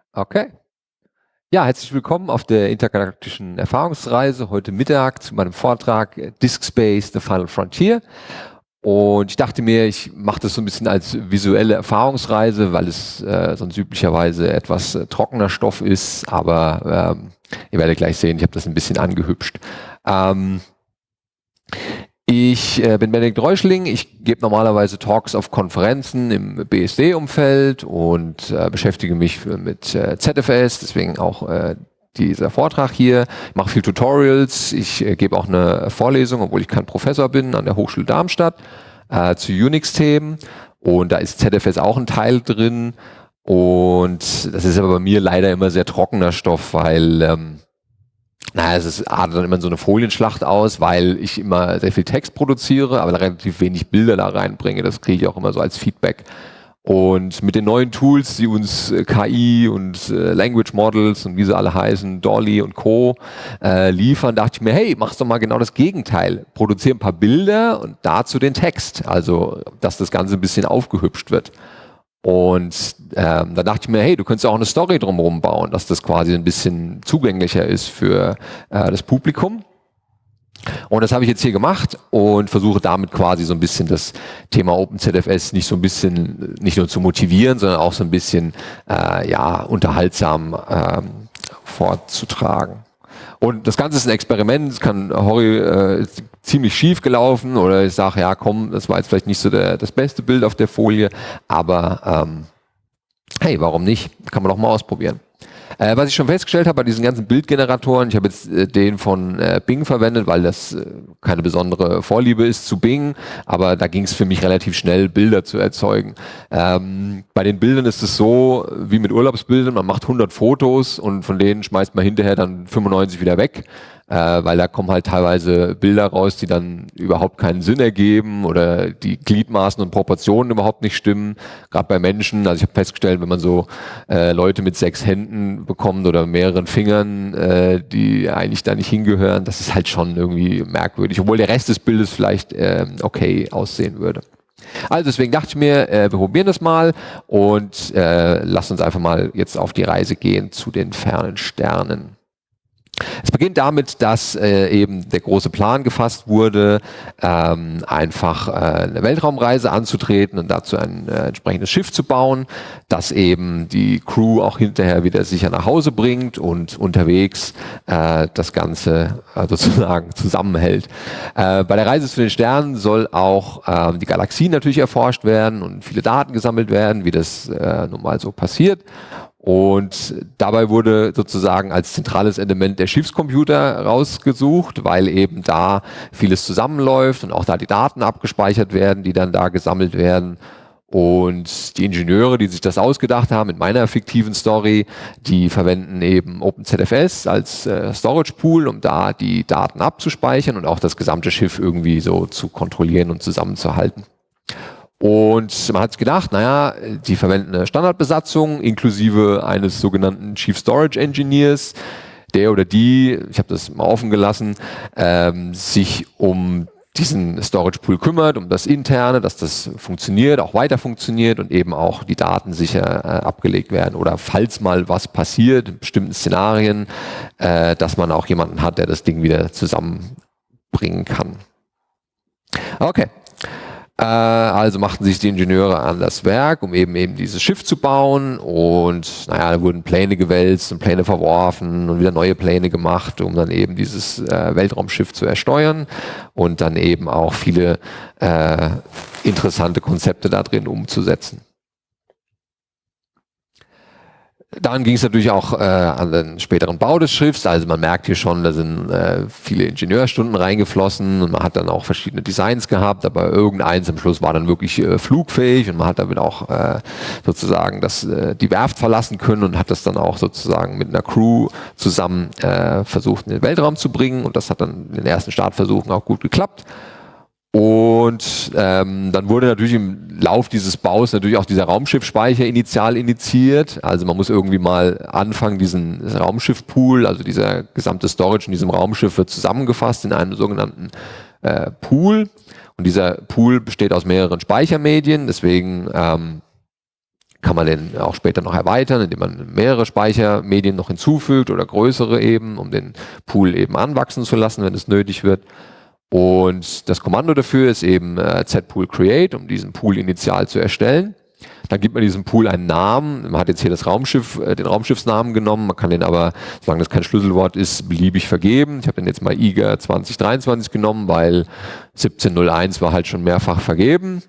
Okay. Ja, herzlich willkommen auf der intergalaktischen Erfahrungsreise. Heute Mittag zu meinem Vortrag Disk Space, The Final Frontier. Und ich dachte mir, ich mache das so ein bisschen als visuelle Erfahrungsreise, weil es sonst üblicherweise etwas trockener Stoff ist. Aber ihr werdet gleich sehen, ich habe das ein bisschen angehübscht. Ich bin Benedikt Reuschling, ich gebe normalerweise Talks auf Konferenzen im BSD-Umfeld und beschäftige mich mit ZFS, deswegen auch dieser Vortrag hier. Ich mache viel Tutorials, ich gebe auch eine Vorlesung, obwohl ich kein Professor bin, an der Hochschule Darmstadt zu Unix-Themen, und da ist ZFS auch ein Teil drin, und das ist aber bei mir leider immer sehr trockener Stoff, weil es artet dann immer in so eine Folienschlacht aus, weil ich immer sehr viel Text produziere, aber relativ wenig Bilder da reinbringe. Das kriege ich auch immer so als Feedback. Und mit den neuen Tools, die uns KI und Language Models und wie sie alle heißen, Dolly und Co. Liefern, dachte ich mir, hey, mach's doch mal genau das Gegenteil. Produziere ein paar Bilder und dazu den Text. Also, dass das Ganze ein bisschen aufgehübscht wird. Und da dachte ich mir, hey, du könntest auch eine Story drumherum bauen, dass das quasi ein bisschen zugänglicher ist für das Publikum. Und das habe ich jetzt hier gemacht und versuche damit quasi so ein bisschen das Thema OpenZFS nicht nur zu motivieren, sondern auch so ein bisschen unterhaltsam vorzutragen. Und das Ganze ist ein Experiment, es kann ziemlich schief gelaufen, oder ich sage, ja komm, das war jetzt vielleicht nicht so das beste Bild auf der Folie, aber hey, warum nicht? Kann man doch mal ausprobieren. Was ich schon festgestellt habe bei diesen ganzen Bildgeneratoren, ich habe jetzt den von Bing verwendet, weil das keine besondere Vorliebe ist zu Bing, aber da ging es für mich relativ schnell, Bilder zu erzeugen. Bei den Bildern ist es so, wie mit Urlaubsbildern, man macht 100 Fotos und von denen schmeißt man hinterher dann 95 wieder weg. Weil da kommen halt teilweise Bilder raus, die dann überhaupt keinen Sinn ergeben oder die Gliedmaßen und Proportionen überhaupt nicht stimmen. Gerade bei Menschen, also ich habe festgestellt, wenn man so Leute mit 6 Händen bekommt oder mehreren Fingern, die eigentlich da nicht hingehören, das ist halt schon irgendwie merkwürdig, obwohl der Rest des Bildes vielleicht okay aussehen würde. Also deswegen dachte ich mir, wir probieren das mal und lasst uns einfach mal jetzt auf die Reise gehen zu den fernen Sternen. Es beginnt damit, dass eben der große Plan gefasst wurde, einfach eine Weltraumreise anzutreten und dazu ein entsprechendes Schiff zu bauen, das eben die Crew auch hinterher wieder sicher nach Hause bringt und unterwegs das Ganze sozusagen zusammenhält. Bei der Reise zu den Sternen soll auch die Galaxie natürlich erforscht werden und viele Daten gesammelt werden, wie das nun mal so passiert. Und dabei wurde sozusagen als zentrales Element der Schiffscomputer rausgesucht, weil eben da vieles zusammenläuft und auch da die Daten abgespeichert werden, die dann da gesammelt werden. Und die Ingenieure, die sich das ausgedacht haben, in meiner fiktiven Story, die verwenden eben OpenZFS als Storage Pool, um da die Daten abzuspeichern und auch das gesamte Schiff irgendwie so zu kontrollieren und zusammenzuhalten. Und man hat sich gedacht, naja, die verwenden eine Standardbesatzung inklusive eines sogenannten Chief Storage Engineers, der oder die, ich habe das mal offen gelassen, sich um diesen Storage Pool kümmert, um das Interne, dass das funktioniert, auch weiter funktioniert und eben auch die Daten sicher abgelegt werden. Oder falls mal was passiert, in bestimmten Szenarien, dass man auch jemanden hat, der das Ding wieder zusammenbringen kann. Okay. Also machten sich die Ingenieure an das Werk, um eben dieses Schiff zu bauen, und da wurden Pläne gewälzt und Pläne verworfen und wieder neue Pläne gemacht, um dann eben dieses Weltraumschiff zu ersteuern und dann eben auch viele interessante Konzepte da drin umzusetzen. Dann ging es natürlich auch an den späteren Bau des Schiffs. Also man merkt hier schon, da sind viele Ingenieurstunden reingeflossen und man hat dann auch verschiedene Designs gehabt, aber irgendeins am Schluss war dann wirklich flugfähig und man hat damit auch sozusagen die Werft verlassen können und hat das dann auch sozusagen mit einer Crew zusammen versucht, in den Weltraum zu bringen, und das hat dann in den ersten Startversuchen auch gut geklappt. Und dann wurde natürlich im Lauf dieses Baus natürlich auch dieser Raumschiffspeicher initiiert. Also man muss irgendwie mal anfangen, diesen Raumschiffpool, also dieser gesamte Storage in diesem Raumschiff wird zusammengefasst in einem sogenannten Pool. Und dieser Pool besteht aus mehreren Speichermedien, deswegen kann man den auch später noch erweitern, indem man mehrere Speichermedien noch hinzufügt oder größere eben, um den Pool eben anwachsen zu lassen, wenn es nötig wird. Und das Kommando dafür ist eben zpool create, um diesen Pool initial zu erstellen. Dann gibt man diesem Pool einen Namen. Man hat jetzt hier das Raumschiff, den Raumschiffsnamen genommen. Man kann den aber, solange das kein Schlüsselwort ist, beliebig vergeben. Ich habe den jetzt mal IGA 2023 genommen, weil 1701 war halt schon mehrfach vergeben.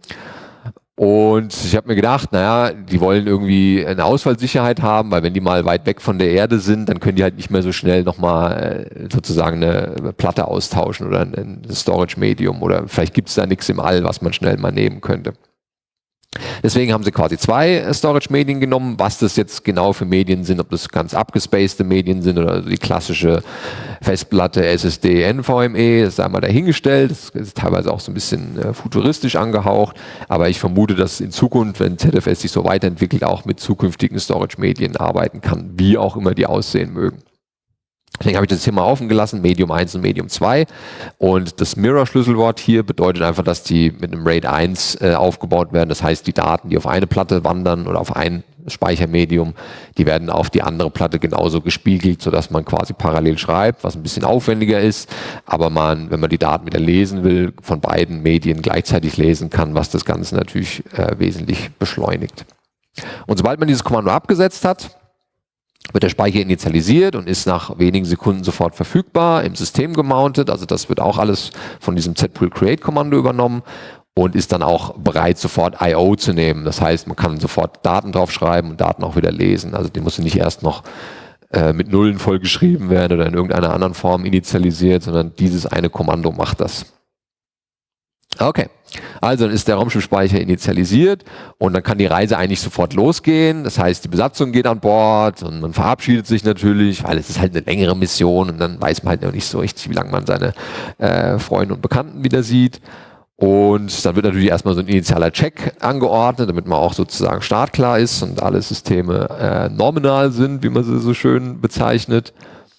Und ich habe mir gedacht, naja, die wollen irgendwie eine Ausfallsicherheit haben, weil wenn die mal weit weg von der Erde sind, dann können die halt nicht mehr so schnell nochmal sozusagen eine Platte austauschen oder ein Storage-Medium oder vielleicht gibt es da nichts im All, was man schnell mal nehmen könnte. Deswegen haben sie quasi 2 Storage-Medien genommen. Was das jetzt genau für Medien sind, ob das ganz abgespacede Medien sind oder die klassische Festplatte SSD NVMe, das ist einmal dahingestellt. Das ist teilweise auch so ein bisschen futuristisch angehaucht. Aber ich vermute, dass in Zukunft, wenn ZFS sich so weiterentwickelt, auch mit zukünftigen Storage-Medien arbeiten kann, wie auch immer die aussehen mögen. Deswegen habe ich das hier mal offen gelassen, Medium 1 und Medium 2. Und das Mirror-Schlüsselwort hier bedeutet einfach, dass die mit einem RAID 1 aufgebaut werden. Das heißt, die Daten, die auf eine Platte wandern oder auf ein Speichermedium, die werden auf die andere Platte genauso gespiegelt, sodass man quasi parallel schreibt, was ein bisschen aufwendiger ist. Aber man, wenn man die Daten wieder lesen will, von beiden Medien gleichzeitig lesen kann, was das Ganze natürlich wesentlich beschleunigt. Und sobald man dieses Kommando abgesetzt hat, wird der Speicher initialisiert und ist nach wenigen Sekunden sofort verfügbar, im System gemountet. Also das wird auch alles von diesem zpool create Kommando übernommen und ist dann auch bereit, sofort I/O zu nehmen. Das heißt, man kann sofort Daten draufschreiben und Daten auch wieder lesen. Also die muss nicht erst noch mit Nullen vollgeschrieben werden oder in irgendeiner anderen Form initialisiert, sondern dieses eine Kommando macht das. Okay, also dann ist der Raumschiffspeicher initialisiert und dann kann die Reise eigentlich sofort losgehen. Das heißt, die Besatzung geht an Bord und man verabschiedet sich natürlich, weil es ist halt eine längere Mission und dann weiß man halt noch nicht so richtig, wie lange man seine Freunde und Bekannten wieder sieht. Und dann wird natürlich erstmal so ein initialer Check angeordnet, damit man auch sozusagen startklar ist und alle Systeme nominal sind, wie man sie so schön bezeichnet.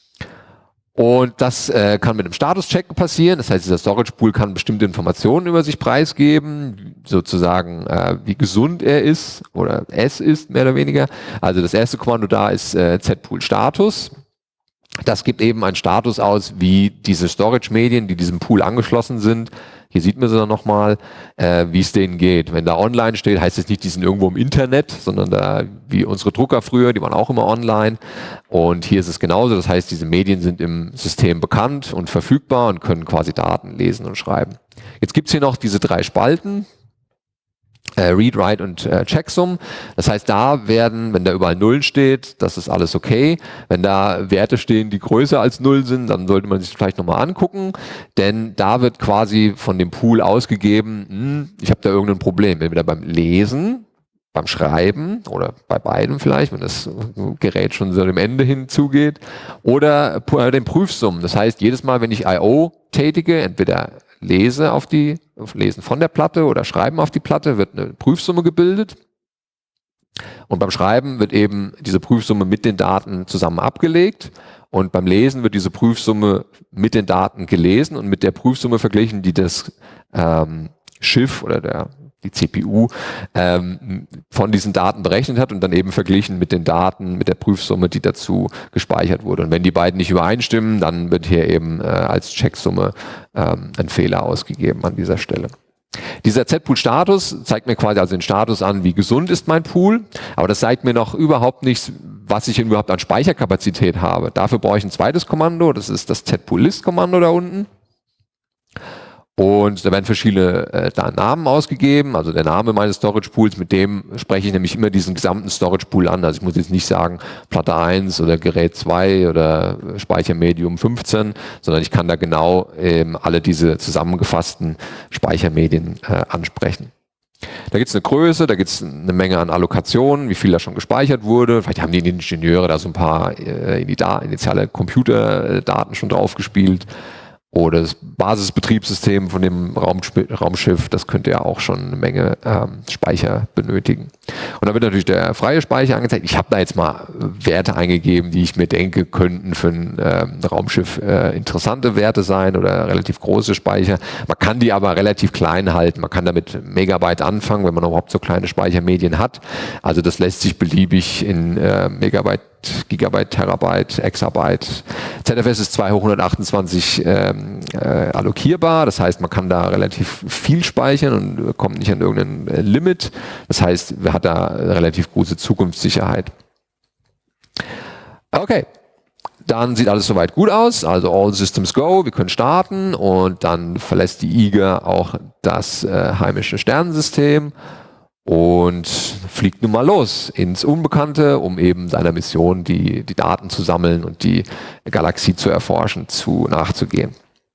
Und das kann mit einem Status-Check passieren. Das heißt, dieser Storage-Pool kann bestimmte Informationen über sich preisgeben, sozusagen wie gesund er ist oder es ist, mehr oder weniger. Also das erste Kommando da ist zpool-Status. Das gibt eben einen Status aus, wie diese Storage-Medien, die diesem Pool angeschlossen sind, hier sieht man sie dann nochmal, wie es denen geht. Wenn da online steht, heißt es nicht, die sind irgendwo im Internet, sondern da, wie unsere Drucker früher, die waren auch immer online. Und hier ist es genauso. Das heißt, diese Medien sind im System bekannt und verfügbar und können quasi Daten lesen und schreiben. Jetzt gibt's hier noch diese 3 Spalten. Read, Write und Checksum. Das heißt, da werden, wenn da überall Nullen steht, das ist alles okay. Wenn da Werte stehen, die größer als 0 sind, dann sollte man sich vielleicht nochmal angucken, denn da wird quasi von dem Pool ausgegeben, ich habe da irgendein Problem. Entweder beim Lesen, beim Schreiben oder bei beidem vielleicht, wenn das Gerät schon so dem Ende hinzugeht, oder den Prüfsummen. Das heißt, jedes Mal, wenn ich I/O tätige, entweder Lesen von der Platte oder Schreiben auf die Platte, wird eine Prüfsumme gebildet. Und beim Schreiben wird eben diese Prüfsumme mit den Daten zusammen abgelegt. Und beim Lesen wird diese Prüfsumme mit den Daten gelesen und mit der Prüfsumme verglichen, die das Schiff oder die CPU von diesen Daten berechnet hat und dann eben verglichen mit den Daten, mit der Prüfsumme, die dazu gespeichert wurde. Und wenn die beiden nicht übereinstimmen, dann wird hier eben als Checksumme ein Fehler ausgegeben an dieser Stelle. Dieser zpool-Status zeigt mir quasi also den Status an, wie gesund ist mein Pool, aber das zeigt mir noch überhaupt nichts, was ich überhaupt an Speicherkapazität habe. Dafür brauche ich ein zweites Kommando, das ist das zpool-list-Kommando da unten. Und da werden verschiedene Namen ausgegeben, also der Name meines Storage Pools, mit dem spreche ich nämlich immer diesen gesamten Storage Pool an. Also ich muss jetzt nicht sagen Platte 1 oder Gerät 2 oder Speichermedium 15, sondern ich kann da genau alle diese zusammengefassten Speichermedien ansprechen. Da gibt es eine Größe, da gibt es eine Menge an Allokationen, wie viel da schon gespeichert wurde. Vielleicht haben die Ingenieure da so ein paar initiale Computerdaten schon draufgespielt. oder das Basisbetriebssystem von dem Raumschiff, das könnte ja auch schon eine Menge Speicher benötigen. Und dann wird natürlich der freie Speicher angezeigt. Ich habe da jetzt mal Werte eingegeben, die ich mir denke, könnten für ein Raumschiff interessante Werte sein oder relativ große Speicher. Man kann die aber relativ klein halten. Man kann damit Megabyte anfangen, wenn man überhaupt so kleine Speichermedien hat. Also das lässt sich beliebig in Megabyte, Gigabyte, Terabyte, Exabyte. ZFS ist 2 hoch 128 allokierbar. Das heißt, man kann da relativ viel speichern und kommt nicht an irgendein Limit. Das heißt, man hat da relativ große Zukunftssicherheit. Okay. Dann sieht alles soweit gut aus, also all systems go, wir können starten und dann verlässt die IGA auch das heimische Sternensystem und fliegt nun mal los ins Unbekannte, um eben seiner Mission die Daten zu sammeln und die Galaxie zu erforschen, nachzugehen.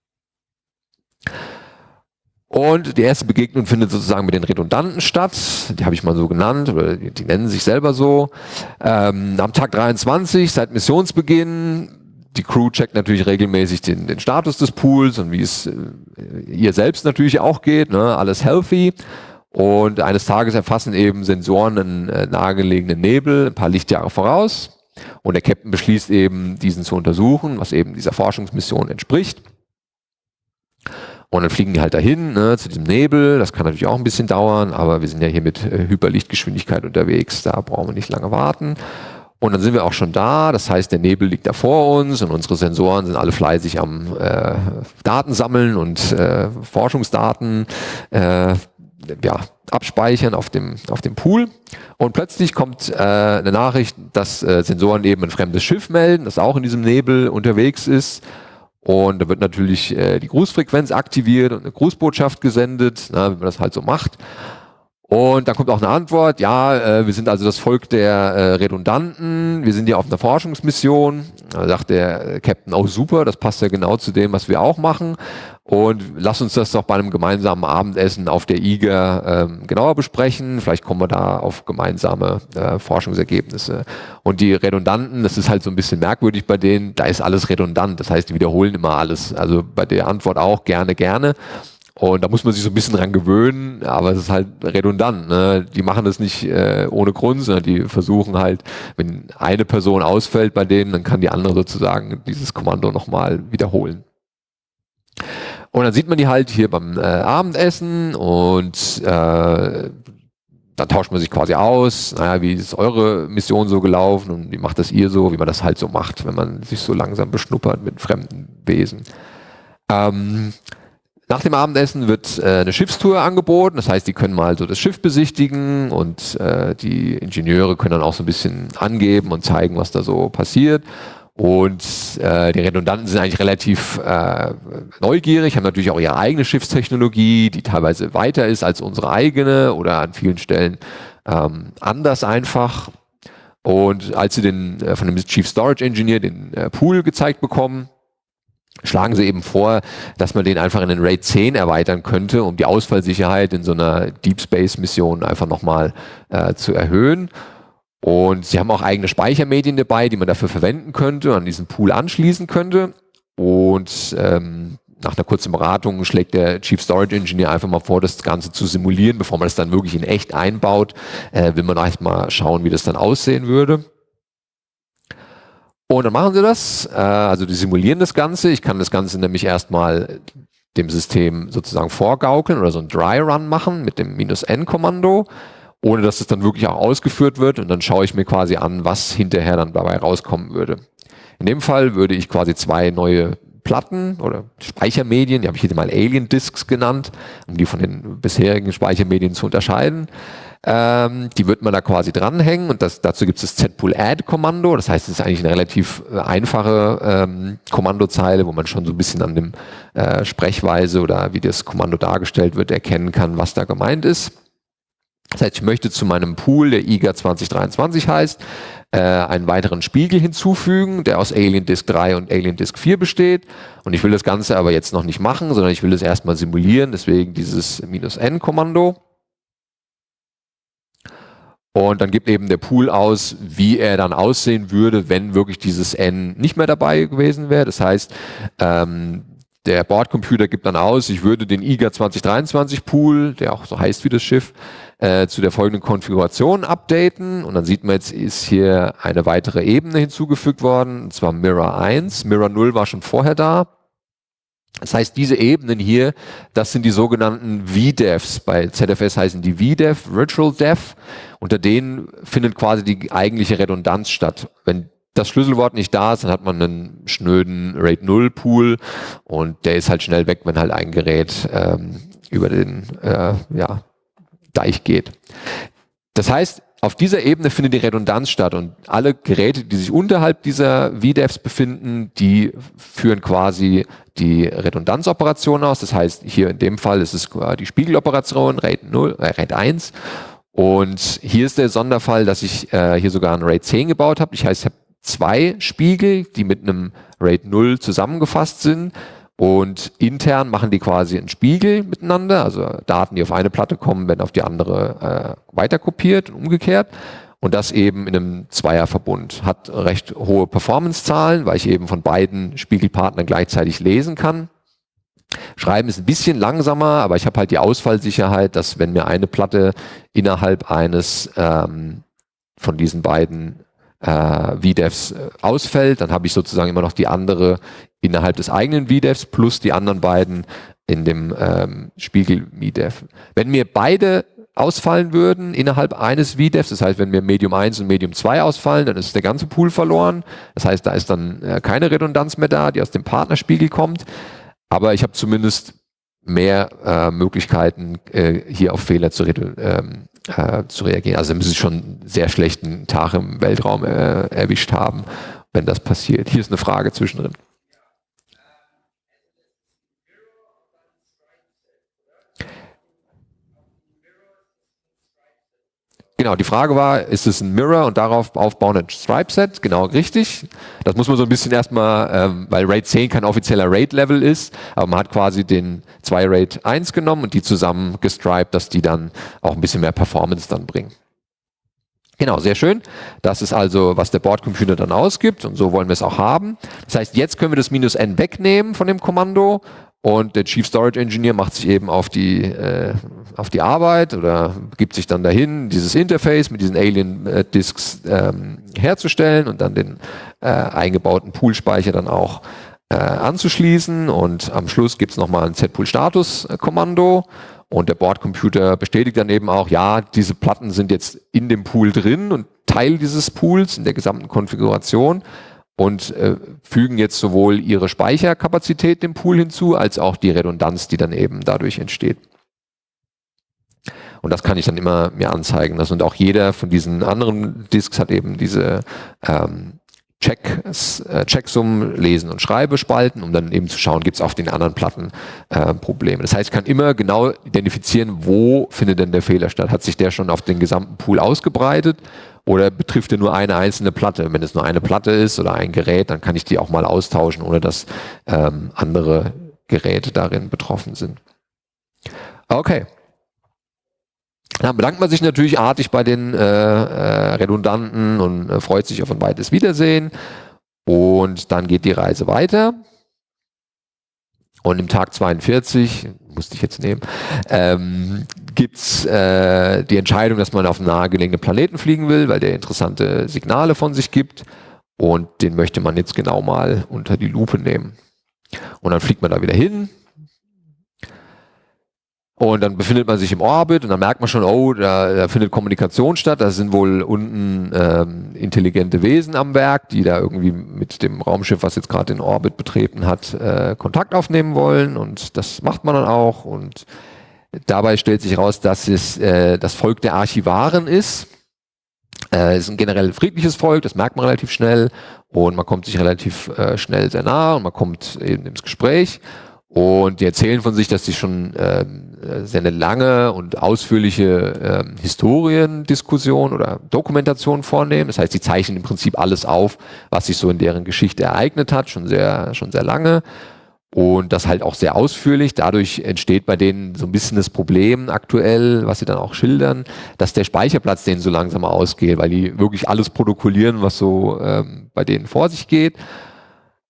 Und die erste Begegnung findet sozusagen mit den Redundanten statt. Die habe ich mal so genannt, oder die nennen sich selber so. Am Tag 23, seit Missionsbeginn, die Crew checkt natürlich regelmäßig den Status des Pools und wie es ihr selbst natürlich auch geht, ne? Alles healthy. Und eines Tages erfassen eben Sensoren einen nahegelegenen Nebel, ein paar Lichtjahre voraus. Und der Captain beschließt eben, diesen zu untersuchen, was eben dieser Forschungsmission entspricht. Und dann fliegen die halt dahin, ne, zu diesem Nebel. Das kann natürlich auch ein bisschen dauern, aber wir sind ja hier mit Hyperlichtgeschwindigkeit unterwegs. Da brauchen wir nicht lange warten. Und dann sind wir auch schon da. Das heißt, der Nebel liegt da vor uns und unsere Sensoren sind alle fleißig am Daten sammeln und Forschungsdaten abspeichern auf dem Pool. Und plötzlich kommt eine Nachricht, dass Sensoren eben ein fremdes Schiff melden, das auch in diesem Nebel unterwegs ist. Und da wird natürlich die Grußfrequenz aktiviert und eine Grußbotschaft gesendet, wie man das halt so macht. Und dann kommt auch eine Antwort, wir sind also das Volk der Redundanten, wir sind ja auf einer Forschungsmission. Da sagt der Captain, oh super, das passt ja genau zu dem, was wir auch machen. Und lass uns das doch bei einem gemeinsamen Abendessen auf der IGA genauer besprechen. Vielleicht kommen wir da auf gemeinsame Forschungsergebnisse. Und die Redundanten, das ist halt so ein bisschen merkwürdig bei denen, da ist alles redundant. Das heißt, die wiederholen immer alles. Also bei der Antwort auch gerne. Und da muss man sich so ein bisschen dran gewöhnen, aber es ist halt redundant. Ne? Die machen das nicht ohne Grund, sondern die versuchen halt, wenn eine Person ausfällt bei denen, dann kann die andere sozusagen dieses Kommando nochmal wiederholen. Und dann sieht man die halt hier beim Abendessen und dann tauscht man sich quasi aus, wie ist eure Mission so gelaufen und wie macht das ihr so, wie man das halt so macht, wenn man sich so langsam beschnuppert mit fremden Wesen. Nach dem Abendessen wird eine Schiffstour angeboten, das heißt, die können mal so das Schiff besichtigen und die Ingenieure können dann auch so ein bisschen angeben und zeigen, was da so passiert. Und die Redundanten sind eigentlich relativ neugierig, haben natürlich auch ihre eigene Schiffstechnologie, die teilweise weiter ist als unsere eigene oder an vielen Stellen anders einfach. Und als sie von dem Chief Storage Engineer den Pool gezeigt bekommen, schlagen sie eben vor, dass man den einfach in den RAID 10 erweitern könnte, um die Ausfallsicherheit in so einer Deep Space Mission einfach nochmal zu erhöhen. Und sie haben auch eigene Speichermedien dabei, die man dafür verwenden könnte, an diesen Pool anschließen könnte. Und nach einer kurzen Beratung schlägt der Chief Storage Engineer einfach mal vor, das Ganze zu simulieren, bevor man es dann wirklich in echt einbaut. Will man erst mal schauen, wie das dann aussehen würde. Und dann machen sie das, also die simulieren das Ganze. Ich kann das Ganze nämlich erstmal dem System sozusagen vorgaukeln oder so ein Dry Run machen mit dem -N-Kommando, ohne dass es dann wirklich auch ausgeführt wird. Und dann schaue ich mir quasi an, was hinterher dann dabei rauskommen würde. In dem Fall würde ich quasi 2 neue Platten oder Speichermedien, die habe ich hier mal Alien Disks genannt, um die von den bisherigen Speichermedien zu unterscheiden. Die wird man da quasi dranhängen und dazu gibt es das Z-Pool-Add-Kommando. Das heißt, es ist eigentlich eine relativ einfache Kommandozeile, wo man schon so ein bisschen an dem Sprechweise oder wie das Kommando dargestellt wird, erkennen kann, was da gemeint ist. Das heißt, ich möchte zu meinem Pool, der IGA 2023 heißt, einen weiteren Spiegel hinzufügen, der aus Alien Disk 3 und Alien Disk 4 besteht. Und ich will das Ganze aber jetzt noch nicht machen, sondern ich will das erstmal simulieren, deswegen dieses -N-Kommando. Und dann gibt eben der Pool aus, wie er dann aussehen würde, wenn wirklich dieses N nicht mehr dabei gewesen wäre. Das heißt, Der Bordcomputer gibt dann aus, ich würde den IGA 2023 Pool, der auch so heißt wie das Schiff, zu der folgenden Konfiguration updaten. Und dann sieht man jetzt, ist hier eine weitere Ebene hinzugefügt worden, und zwar Mirror 1. Mirror 0 war schon vorher da. Das heißt, diese Ebenen hier, das sind die sogenannten VDEVs. Bei ZFS heißen die VDEV, Virtual Dev. Unter denen findet quasi die eigentliche Redundanz statt. Wenn das Schlüsselwort nicht da ist, dann hat man einen schnöden RAID 0 Pool und der ist halt schnell weg, wenn halt ein Gerät über den Deich geht. Das heißt, auf dieser Ebene findet die Redundanz statt und alle Geräte, die sich unterhalb dieser VDEVs befinden, die führen quasi die Redundanzoperation aus. Das heißt, hier in dem Fall ist es die Spiegeloperation, RAID 1. Und hier ist der Sonderfall, dass ich hier sogar ein RAID 10 gebaut habe. Ich habe 2 Spiegel, die mit einem RAID 0 zusammengefasst sind. Und intern machen die quasi einen Spiegel miteinander, also Daten, die auf eine Platte kommen, werden auf die andere weiterkopiert und umgekehrt. Und das eben in einem Zweierverbund. Hat recht hohe Performance-Zahlen, weil ich eben von beiden Spiegelpartnern gleichzeitig lesen kann. Schreiben ist ein bisschen langsamer, aber ich habe halt die Ausfallsicherheit, dass wenn mir eine Platte innerhalb eines von diesen beiden VDEVs ausfällt, dann habe ich sozusagen immer noch die andere innerhalb des eigenen VDEVs plus die anderen beiden in dem Spiegel-VDEV. Wenn mir beide ausfallen würden innerhalb eines VDEVs, das heißt, wenn mir Medium 1 und Medium 2 ausfallen, dann ist der ganze Pool verloren. Das heißt, da ist dann keine Redundanz mehr da, die aus dem Partnerspiegel kommt. Aber ich habe zumindest mehr Möglichkeiten, hier auf Fehler zu reagieren. Also müssen Sie schon einen sehr schlechten Tag im Weltraum erwischt haben, wenn das passiert. Hier ist eine Frage zwischendrin. Genau, die Frage war, ist es ein Mirror und darauf aufbauend ein Stripe-Set? Genau, richtig. Das muss man so ein bisschen erstmal, weil RAID 10 kein offizieller RAID-Level ist, aber man hat quasi den 2 RAID 1 genommen und die zusammen gestriped, dass die dann auch ein bisschen mehr Performance dann bringen. Genau, sehr schön. Das ist also, was der Bordcomputer dann ausgibt und so wollen wir es auch haben. Das heißt, jetzt können wir das -N wegnehmen von dem Kommando und der Chief Storage Engineer macht sich eben auf die Arbeit oder gibt sich dann dahin, dieses Interface mit diesen Alien-Disks herzustellen und dann den eingebauten Poolspeicher dann auch anzuschließen. Und am Schluss gibt es nochmal ein Z-Pool-Status-Kommando. Und der Bordcomputer bestätigt dann eben auch, ja, diese Platten sind jetzt in dem Pool drin und Teil dieses Pools in der gesamten Konfiguration und fügen jetzt sowohl ihre Speicherkapazität dem Pool hinzu, als auch die Redundanz, die dann eben dadurch entsteht. Und das kann ich dann immer mir anzeigen. Und auch jeder von diesen anderen Disks hat eben diese Checksum, Lesen und Schreibespalten, um dann eben zu schauen, gibt es auf den anderen Platten Probleme. Das heißt, ich kann immer genau identifizieren, wo findet denn der Fehler statt. Hat sich der schon auf den gesamten Pool ausgebreitet oder betrifft er nur eine einzelne Platte? Wenn es nur eine Platte ist oder ein Gerät, dann kann ich die auch mal austauschen, ohne dass andere Geräte darin betroffen sind. Okay. Dann bedankt man sich natürlich artig bei den Redundanten und freut sich auf ein weites Wiedersehen. Und dann geht die Reise weiter. Und im Tag 42, musste ich jetzt nehmen, gibt es die Entscheidung, dass man auf einen nahegelegenen Planeten fliegen will, weil der interessante Signale von sich gibt. Und den möchte man jetzt genau mal unter die Lupe nehmen. Und dann fliegt man da wieder hin. Und dann befindet man sich im Orbit und dann merkt man schon, oh, da findet Kommunikation statt. Da sind wohl unten intelligente Wesen am Werk, die da irgendwie mit dem Raumschiff, was jetzt gerade den Orbit betreten hat, Kontakt aufnehmen wollen. Und das macht man dann auch. Und dabei stellt sich raus, dass es das Volk der Archivaren ist. Es ist ein generell friedliches Volk, das merkt man relativ schnell. Und man kommt sich relativ schnell sehr nah und man kommt eben ins Gespräch. Und die erzählen von sich, dass sie schon sehr eine lange und ausführliche Historiendiskussion oder Dokumentation vornehmen. Das heißt, sie zeichnen im Prinzip alles auf, was sich so in deren Geschichte ereignet hat, schon sehr lange. Und das halt auch sehr ausführlich. Dadurch entsteht bei denen so ein bisschen das Problem aktuell, was sie dann auch schildern, dass der Speicherplatz denen so langsam ausgeht, weil die wirklich alles protokollieren, was so bei denen vor sich geht.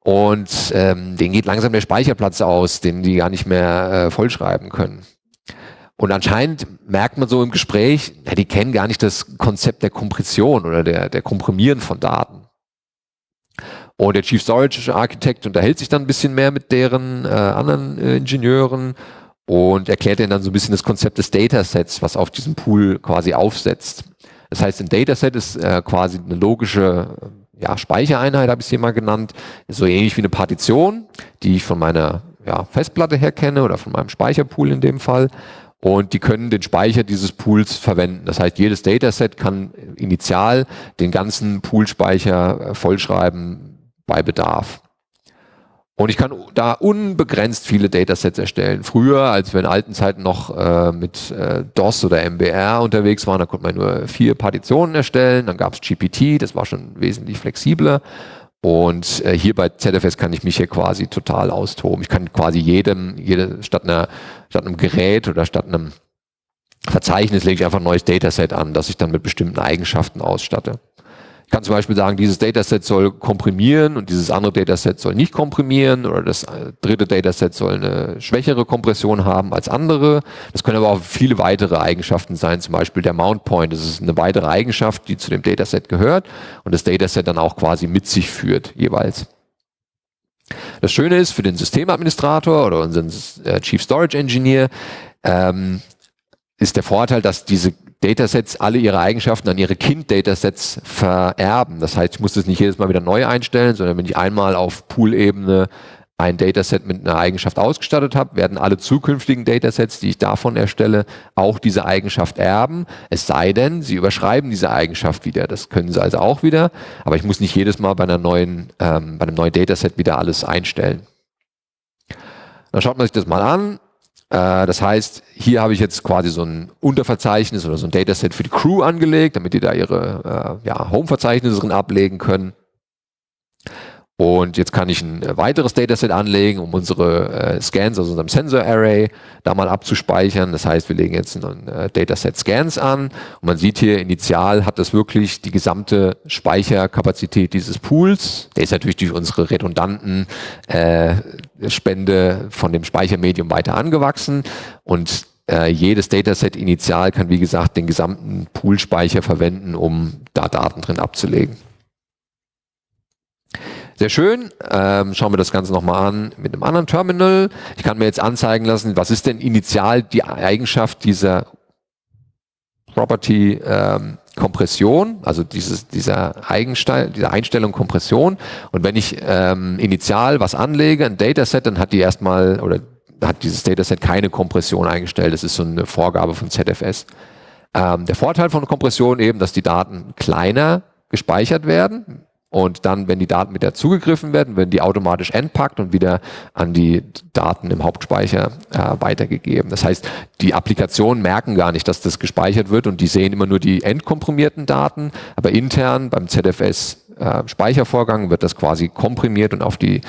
Und denen geht langsam der Speicherplatz aus, den die gar nicht mehr vollschreiben können. Und anscheinend merkt man so im Gespräch, ja, die kennen gar nicht das Konzept der Kompression oder der Komprimieren von Daten. Und der Chief Storage Architect unterhält sich dann ein bisschen mehr mit deren anderen Ingenieuren und erklärt ihnen dann so ein bisschen das Konzept des Datasets, was auf diesem Pool quasi aufsetzt. Das heißt, ein Dataset ist quasi eine logische Speichereinheit, habe ich es hier mal genannt, so ähnlich wie eine Partition, die ich von meiner Festplatte her kenne oder von meinem Speicherpool in dem Fall. Und die können den Speicher dieses Pools verwenden. Das heißt, jedes Dataset kann initial den ganzen Poolspeicher vollschreiben bei Bedarf. Und ich kann da unbegrenzt viele Datasets erstellen. Früher, als wir in alten Zeiten noch mit DOS oder MBR unterwegs waren, da konnte man nur 4 Partitionen erstellen. Dann gab es GPT, das war schon wesentlich flexibler. Und hier bei ZFS kann ich mich hier quasi total austoben. Ich kann quasi statt einem Gerät oder statt einem Verzeichnis lege ich einfach ein neues Dataset an, das ich dann mit bestimmten Eigenschaften ausstatte. Ich kann zum Beispiel sagen, dieses Dataset soll komprimieren und dieses andere Dataset soll nicht komprimieren oder das dritte Dataset soll eine schwächere Kompression haben als andere. Das können aber auch viele weitere Eigenschaften sein, zum Beispiel der Mount Point. Das ist eine weitere Eigenschaft, die zu dem Dataset gehört und das Dataset dann auch quasi mit sich führt jeweils. Das Schöne ist für den Systemadministrator oder unseren Chief Storage Engineer ist der Vorteil, dass diese Datasets alle ihre Eigenschaften an ihre Kind-Datasets vererben. Das heißt, ich muss das nicht jedes Mal wieder neu einstellen, sondern wenn ich einmal auf Pool-Ebene ein Dataset mit einer Eigenschaft ausgestattet habe, werden alle zukünftigen Datasets, die ich davon erstelle, auch diese Eigenschaft erben. Es sei denn, sie überschreiben diese Eigenschaft wieder. Das können sie also auch wieder, aber ich muss nicht jedes Mal bei einem neuen Dataset wieder alles einstellen. Dann schaut man sich das mal an. Das heißt, hier habe ich jetzt quasi so ein Unterverzeichnis oder so ein Dataset für die Crew angelegt, damit die da ihre Home-Verzeichnisse drin ablegen können. Und jetzt kann ich ein weiteres Dataset anlegen, um unsere Scans, also unserem Sensor-Array, da mal abzuspeichern. Das heißt, wir legen jetzt ein Dataset Scans an und man sieht hier, initial hat das wirklich die gesamte Speicherkapazität dieses Pools. Der ist natürlich durch unsere redundanten Spende von dem Speichermedium weiter angewachsen und jedes Dataset initial kann, wie gesagt, den gesamten Poolspeicher verwenden, um da Daten drin abzulegen. Sehr schön. Schauen wir das Ganze nochmal an mit einem anderen Terminal. Ich kann mir jetzt anzeigen lassen, was ist denn initial die Eigenschaft dieser Property Kompression, also diese Einstellung Kompression. Und wenn ich initial was anlege, ein Dataset, dann hat die erstmal oder hat dieses Dataset keine Kompression eingestellt. Das ist so eine Vorgabe von ZFS. Der Vorteil von Kompression eben, dass die Daten kleiner gespeichert werden. Und dann, wenn die Daten wieder zugegriffen werden, werden die automatisch entpackt und wieder an die Daten im Hauptspeicher weitergegeben. Das heißt, die Applikationen merken gar nicht, dass das gespeichert wird und die sehen immer nur die entkomprimierten Daten. Aber intern beim ZFS Speichervorgang wird das quasi komprimiert und auf den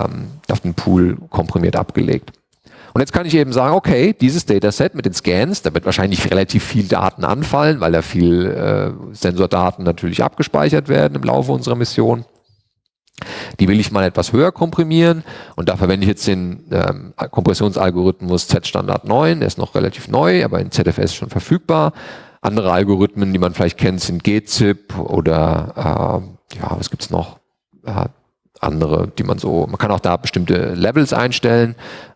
Pool komprimiert abgelegt. Und jetzt kann ich eben sagen, okay, dieses Dataset mit den Scans, da wird wahrscheinlich relativ viel Daten anfallen, weil da viel Sensordaten natürlich abgespeichert werden im Laufe unserer Mission. Die will ich mal etwas höher komprimieren und da verwende ich jetzt den Kompressionsalgorithmus Z-Standard 9, der ist noch relativ neu, aber in ZFS schon verfügbar. Andere Algorithmen, die man vielleicht kennt, sind gzip oder was gibt's noch? Andere, man kann auch da bestimmte Levels einstellen.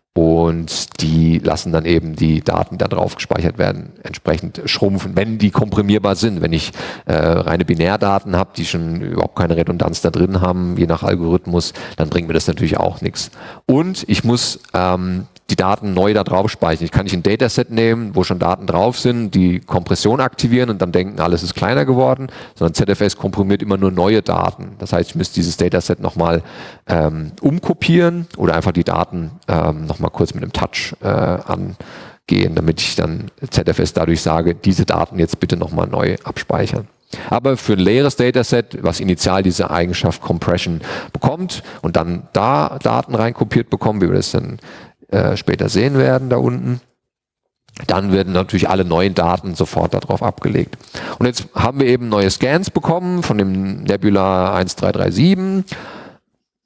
Und die lassen dann eben die Daten, die da drauf gespeichert werden, entsprechend schrumpfen, wenn die komprimierbar sind. Wenn ich reine Binärdaten habe, die schon überhaupt keine Redundanz da drin haben, je nach Algorithmus, dann bringt mir das natürlich auch nichts. Und ich muss die Daten neu da drauf speichern. Ich kann nicht ein Dataset nehmen, wo schon Daten drauf sind, die Kompression aktivieren und dann denken, alles ist kleiner geworden, sondern ZFS komprimiert immer nur neue Daten. Das heißt, ich müsste dieses Dataset nochmal umkopieren oder einfach die Daten nochmal kurz mit dem Touch angehen, damit ich dann ZFS dadurch sage, diese Daten jetzt bitte nochmal neu abspeichern. Aber für ein leeres Dataset, was initial diese Eigenschaft Compression bekommt und dann da Daten reinkopiert bekommen, wie wir das dann später sehen werden da unten, dann werden natürlich alle neuen Daten sofort darauf abgelegt. Und jetzt haben wir eben neue Scans bekommen von dem Nebula 1337.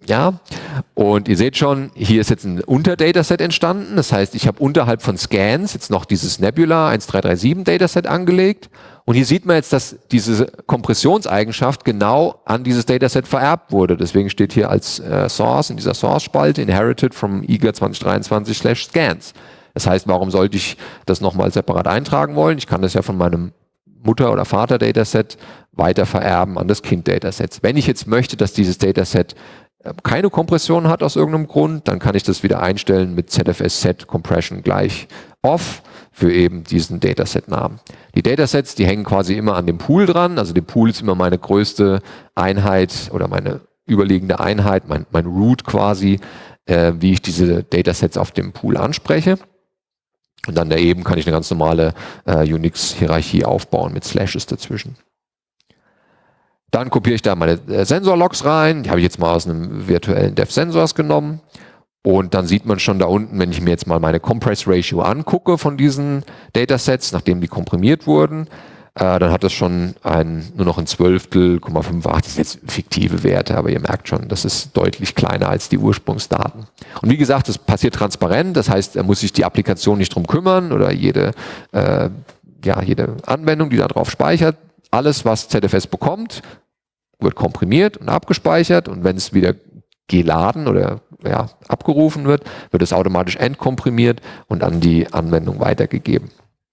Ja, und ihr seht schon, hier ist jetzt ein Unterdataset entstanden. Das heißt, ich habe unterhalb von Scans jetzt noch dieses Nebula 1337 Dataset angelegt. Und hier sieht man jetzt, dass diese Kompressionseigenschaft genau an dieses Dataset vererbt wurde. Deswegen steht hier als Source in dieser Source-Spalte inherited from eager 2023/scans. Das heißt, warum sollte ich das nochmal separat eintragen wollen? Ich kann das ja von meinem Mutter- oder Vater-Dataset weiter vererben an das Kind-Datasets. Wenn ich jetzt möchte, dass dieses Dataset keine Kompression hat aus irgendeinem Grund, dann kann ich das wieder einstellen mit ZFS Set Compression gleich off für eben diesen Dataset-Namen. Die Datasets, die hängen quasi immer an dem Pool dran, also der Pool ist immer meine größte Einheit oder meine überliegende Einheit, mein Root quasi, wie ich diese Datasets auf dem Pool anspreche. Und dann daneben kann ich eine ganz normale Unix-Hierarchie aufbauen mit Slashes dazwischen. Dann kopiere ich da meine Sensor-Logs rein. Die habe ich jetzt mal aus einem virtuellen Dev-Sensors genommen. Und dann sieht man schon da unten, wenn ich mir jetzt mal meine Compress-Ratio angucke von diesen Datasets, nachdem die komprimiert wurden, dann hat das schon nur noch ein Zwölftel, 0,58. Das sind jetzt fiktive Werte, aber ihr merkt schon, das ist deutlich kleiner als die Ursprungsdaten. Und wie gesagt, das passiert transparent. Das heißt, da muss sich die Applikation nicht drum kümmern oder jede Anwendung, die darauf speichert. Alles, was ZFS bekommt, wird komprimiert und abgespeichert und wenn es wieder geladen oder abgerufen wird, wird es automatisch entkomprimiert und an die Anwendung weitergegeben.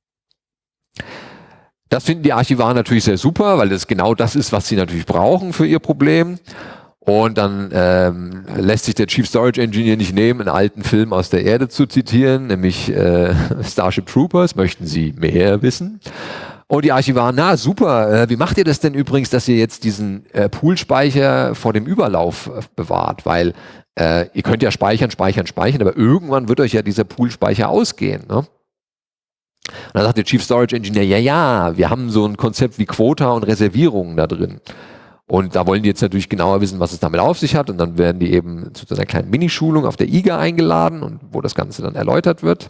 Das finden die Archivare natürlich sehr super, weil das genau das ist, was sie natürlich brauchen für ihr Problem. Und dann lässt sich der Chief Storage Engineer nicht nehmen, einen alten Film aus der Erde zu zitieren, nämlich Starship Troopers. Möchten Sie mehr wissen? Und die Archivaren, na super, wie macht ihr das denn übrigens, dass ihr jetzt diesen Poolspeicher vor dem Überlauf bewahrt? Weil ihr könnt ja speichern, aber irgendwann wird euch ja dieser Poolspeicher ausgehen. Ne? Und dann sagt der Chief Storage Engineer, ja, wir haben so ein Konzept wie Quota und Reservierungen da drin. Und da wollen die jetzt natürlich genauer wissen, was es damit auf sich hat. Und dann werden die eben zu so einer kleinen Minischulung auf der IGA eingeladen und wo das Ganze dann erläutert wird.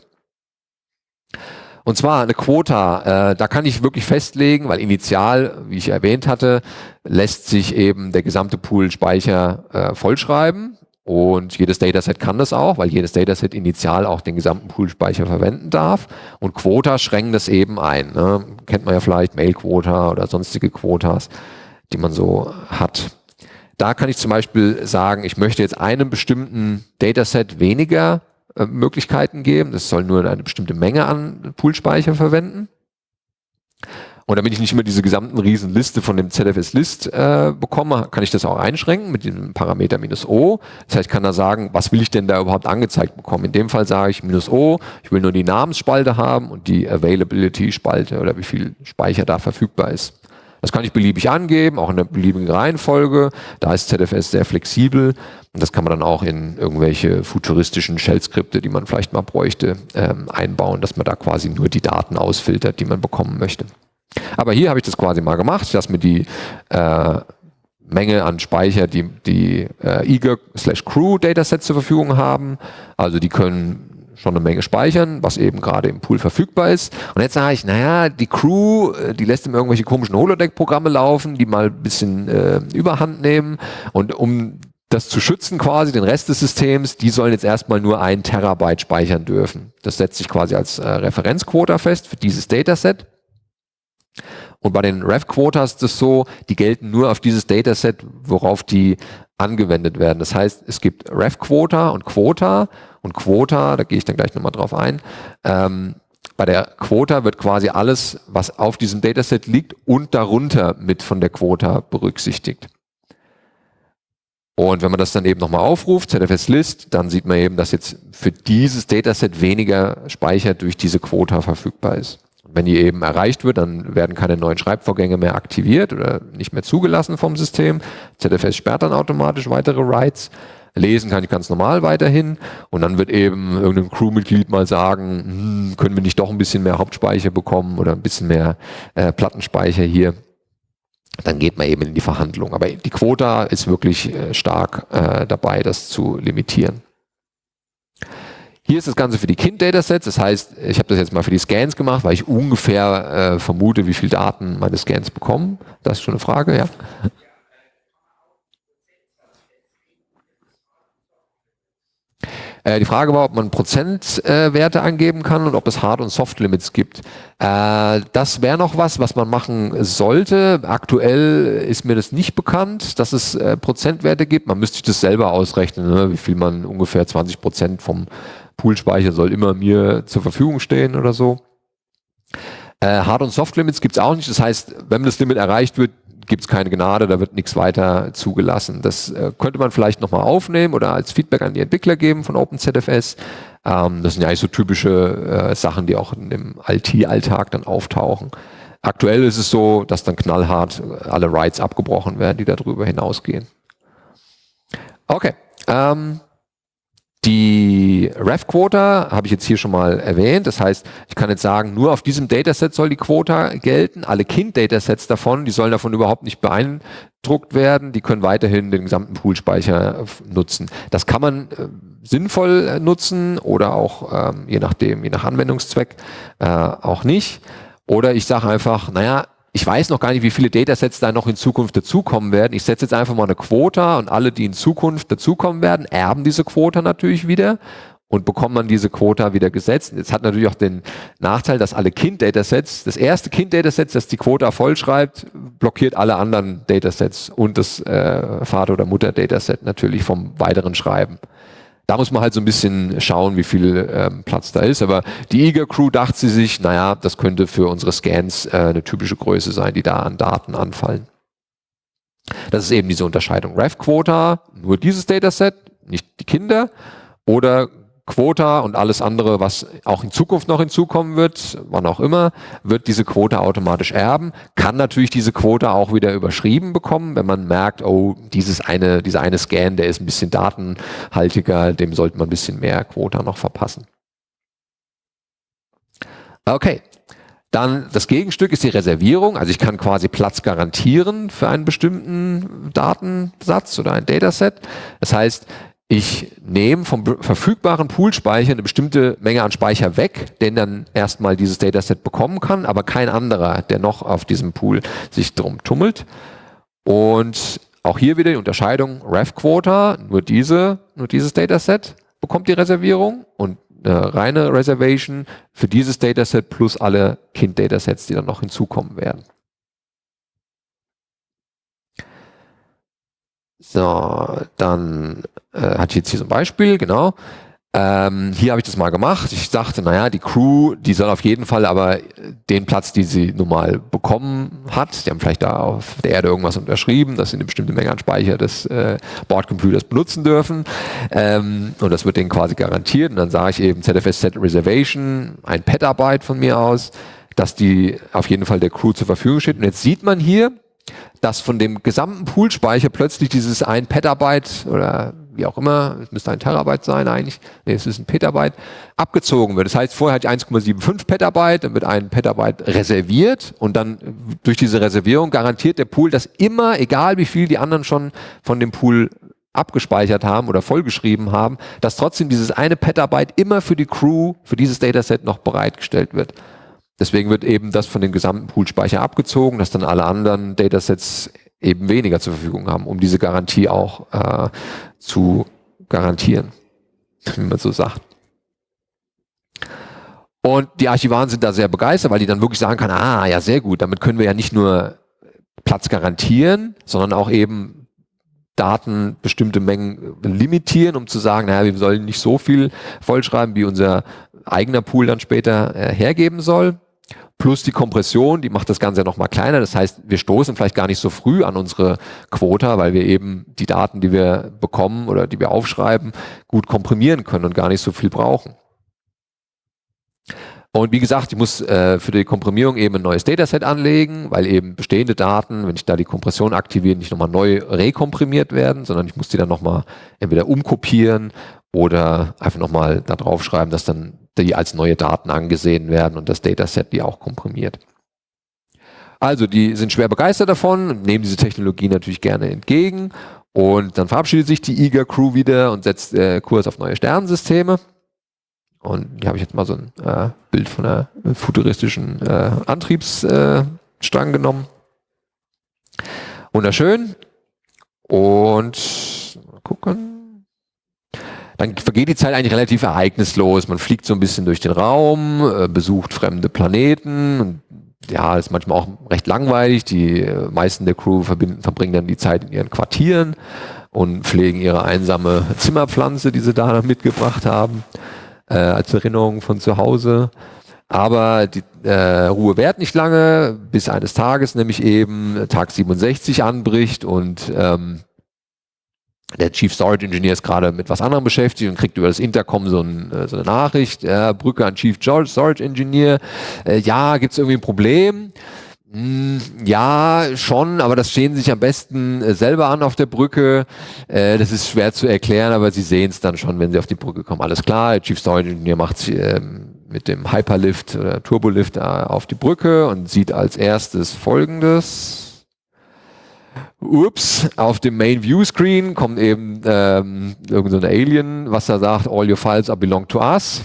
Und zwar eine Quota, da kann ich wirklich festlegen, weil initial, wie ich erwähnt hatte, lässt sich eben der gesamte Pool-Speicher vollschreiben. Und jedes Dataset kann das auch, weil jedes Dataset initial auch den gesamten Pool-Speicher verwenden darf. Und Quota schränken das eben ein. Ne? Kennt man ja vielleicht Mail-Quota oder sonstige Quotas, die man so hat. Da kann ich zum Beispiel sagen, ich möchte jetzt einem bestimmten Dataset weniger Möglichkeiten geben. Das soll nur eine bestimmte Menge an Poolspeicher verwenden. Und damit ich nicht immer diese gesamten Riesenliste von dem ZFS-List bekomme, kann ich das auch einschränken mit dem Parameter -O. Das heißt, ich kann da sagen, was will ich denn da überhaupt angezeigt bekommen? In dem Fall sage ich -O, ich will nur die Namensspalte haben und die Availability-Spalte oder wie viel Speicher da verfügbar ist. Das kann ich beliebig angeben, auch in der beliebigen Reihenfolge. Da ist ZFS sehr flexibel und das kann man dann auch in irgendwelche futuristischen Shell-Skripte, die man vielleicht mal bräuchte, einbauen, dass man da quasi nur die Daten ausfiltert, die man bekommen möchte. Aber hier habe ich das quasi mal gemacht, dass mir die Menge an Speicher, die eager/crew Datasets zur Verfügung haben, also die können schon eine Menge speichern, was eben gerade im Pool verfügbar ist. Und jetzt sage ich, naja, die Crew, die lässt immer irgendwelche komischen Holodeck-Programme laufen, die mal ein bisschen Überhand nehmen. Und um das zu schützen quasi, den Rest des Systems, die sollen jetzt erstmal nur 1 Terabyte speichern dürfen. Das setzt sich quasi als Referenzquota fest für dieses Dataset. Und bei den Ref-Quotas ist es so, die gelten nur auf dieses Dataset, worauf die angewendet werden. Das heißt, es gibt Ref-Quota und Quota. Und Quota, da gehe ich dann gleich nochmal drauf ein, bei der Quota wird quasi alles, was auf diesem Dataset liegt und darunter mit von der Quota berücksichtigt. Und wenn man das dann eben nochmal aufruft, ZFS List, dann sieht man eben, dass jetzt für dieses Dataset weniger Speicher durch diese Quota verfügbar ist. Wenn die eben erreicht wird, dann werden keine neuen Schreibvorgänge mehr aktiviert oder nicht mehr zugelassen vom System. ZFS sperrt dann automatisch weitere Writes. Lesen kann ich ganz normal weiterhin und dann wird eben irgendein Crewmitglied mal sagen, können wir nicht doch ein bisschen mehr Hauptspeicher bekommen oder ein bisschen mehr Plattenspeicher hier. Dann geht man eben in die Verhandlung. Aber die Quota ist wirklich stark dabei, das zu limitieren. Hier ist das Ganze für die Kind-Datasets, das heißt, ich habe das jetzt mal für die Scans gemacht, weil ich ungefähr vermute, wie viel Daten meine Scans bekommen. Das ist schon eine Frage, ja. Die Frage war, ob man Prozentwerte angeben kann und ob es Hard- und Soft-Limits gibt. Das wäre noch was man machen sollte. Aktuell ist mir das nicht bekannt, dass es Prozentwerte gibt. Man müsste sich das selber ausrechnen, ne? Wie viel man ungefähr 20% vom Poolspeicher soll immer mir zur Verfügung stehen oder so. Hard- und Soft-Limits gibt es auch nicht. Das heißt, wenn das Limit erreicht wird, gibt es keine Gnade, da wird nichts weiter zugelassen. Das könnte man vielleicht nochmal aufnehmen oder als Feedback an die Entwickler geben von OpenZFS. Das sind ja eigentlich so typische Sachen, die auch in dem IT-Alltag dann auftauchen. Aktuell ist es so, dass dann knallhart alle Rights abgebrochen werden, die darüber hinausgehen. Okay. Die Ref-Quota habe ich jetzt hier schon mal erwähnt. Das heißt, ich kann jetzt sagen, nur auf diesem Dataset soll die Quota gelten. Alle Kind-Datasets davon, die sollen davon überhaupt nicht beeindruckt werden. Die können weiterhin den gesamten Poolspeicher nutzen. Das kann man sinnvoll nutzen oder auch je nach Anwendungszweck auch nicht. Oder ich sage einfach, naja, ich weiß noch gar nicht, wie viele Datasets da noch in Zukunft dazukommen werden. Ich setze jetzt einfach mal eine Quota und alle, die in Zukunft dazukommen werden, erben diese Quota natürlich wieder und bekommen dann diese Quota wieder gesetzt. Jetzt hat natürlich auch den Nachteil, dass alle Kind-Datasets, das erste Kind-Dataset, das die Quota vollschreibt, blockiert alle anderen Datasets und das Vater- oder Mutter-Dataset natürlich vom weiteren Schreiben. Da muss man halt so ein bisschen schauen, wie viel Platz da ist. Aber die Eager-Crew dachte sie sich, naja, das könnte für unsere Scans eine typische Größe sein, die da an Daten anfallen. Das ist eben diese Unterscheidung. Ref-Quota, nur dieses Dataset, nicht die Kinder. Oder Quota und alles andere, was auch in Zukunft noch hinzukommen wird, wann auch immer, wird diese Quota automatisch erben. Kann natürlich diese Quota auch wieder überschrieben bekommen, wenn man merkt, oh, dieser eine Scan, der ist ein bisschen datenhaltiger, dem sollte man ein bisschen mehr Quota noch verpassen. Okay. Dann das Gegenstück ist die Reservierung. Also ich kann quasi Platz garantieren für einen bestimmten Datensatz oder ein Dataset. Das heißt, ich nehme vom verfügbaren Poolspeicher eine bestimmte Menge an Speicher weg, den dann erstmal dieses Dataset bekommen kann, aber kein anderer, der noch auf diesem Pool sich drum tummelt. Und auch hier wieder die Unterscheidung Ref-Quota, nur dieses Dataset bekommt die Reservierung und eine reine Reservation für dieses Dataset plus alle Kind-Datasets, die dann noch hinzukommen werden. So, dann hatte ich jetzt hier so ein Beispiel, genau. Hier habe ich das mal gemacht. Ich dachte, naja, die Crew, die soll auf jeden Fall aber den Platz, den sie nun mal bekommen hat, die haben vielleicht da auf der Erde irgendwas unterschrieben, dass sie eine bestimmte Menge an Speicher des Bordcomputers benutzen dürfen. Und das wird denen quasi garantiert. Und dann sage ich eben ZFS Set Reservation, 1 Petabyte von mir aus, dass die auf jeden Fall der Crew zur Verfügung steht. Und jetzt sieht man hier, dass von dem gesamten Poolspeicher plötzlich dieses 1 Petabyte oder wie auch immer, es müsste 1 Terabyte sein eigentlich, nee, es ist ein Petabyte, abgezogen wird. Das heißt, vorher hatte ich 1,75 Petabyte, dann wird 1 Petabyte reserviert und dann durch diese Reservierung garantiert der Pool, dass immer, egal wie viel die anderen schon von dem Pool abgespeichert haben oder vollgeschrieben haben, dass trotzdem dieses 1 Petabyte immer für die Crew, für dieses Dataset noch bereitgestellt wird. Deswegen wird eben das von dem gesamten Poolspeicher abgezogen, dass dann alle anderen Datasets eben weniger zur Verfügung haben, um diese Garantie auch zu garantieren, wie man so sagt. Und die Archivaren sind da sehr begeistert, weil die dann wirklich sagen kann, ja sehr gut, damit können wir ja nicht nur Platz garantieren, sondern auch eben Daten bestimmte Mengen limitieren, um zu sagen, naja, wir sollen nicht so viel vollschreiben, wie unser eigener Pool dann später hergeben soll. Plus die Kompression, die macht das Ganze ja nochmal kleiner. Das heißt, wir stoßen vielleicht gar nicht so früh an unsere Quota, weil wir eben die Daten, die wir bekommen oder die wir aufschreiben, gut komprimieren können und gar nicht so viel brauchen. Und wie gesagt, ich muss für die Komprimierung eben ein neues Dataset anlegen, weil eben bestehende Daten, wenn ich da die Kompression aktiviere, nicht nochmal neu rekomprimiert werden, sondern ich muss die dann nochmal entweder umkopieren oder einfach nochmal da drauf schreiben, dass dann die als neue Daten angesehen werden und das Dataset die auch komprimiert. Also die sind schwer begeistert davon und nehmen diese Technologie natürlich gerne entgegen und dann verabschiedet sich die Eager-Crew wieder und setzt Kurs auf neue Sternensysteme. Und hier habe ich jetzt mal so ein Bild von einer futuristischen Antriebsstrang genommen. Wunderschön. Und mal gucken. Dann vergeht die Zeit eigentlich relativ ereignislos. Man fliegt so ein bisschen durch den Raum, besucht fremde Planeten. Und ja, ist manchmal auch recht langweilig. Die meisten der Crew verbringen dann die Zeit in ihren Quartieren und pflegen ihre einsame Zimmerpflanze, die sie da mitgebracht haben, als Erinnerung von zu Hause. Aber die Ruhe währt nicht lange, bis eines Tages nämlich eben Tag 67 anbricht und der Chief Storage Engineer ist gerade mit was anderem beschäftigt und kriegt über das Intercom so eine Nachricht, Brücke an Chief Storage Engineer, ja, gibt es irgendwie ein Problem? Ja, schon, aber das stehen sich am besten selber an auf der Brücke. Das ist schwer zu erklären, aber Sie sehen es dann schon, wenn Sie auf die Brücke kommen. Alles klar, der Chief Storage Engineer macht sich mit dem Hyperlift oder Turbolift auf die Brücke und sieht als erstes Folgendes. Ups, auf dem Main View Screen kommt eben irgend so ein Alien, was da sagt, all your files are belong to us.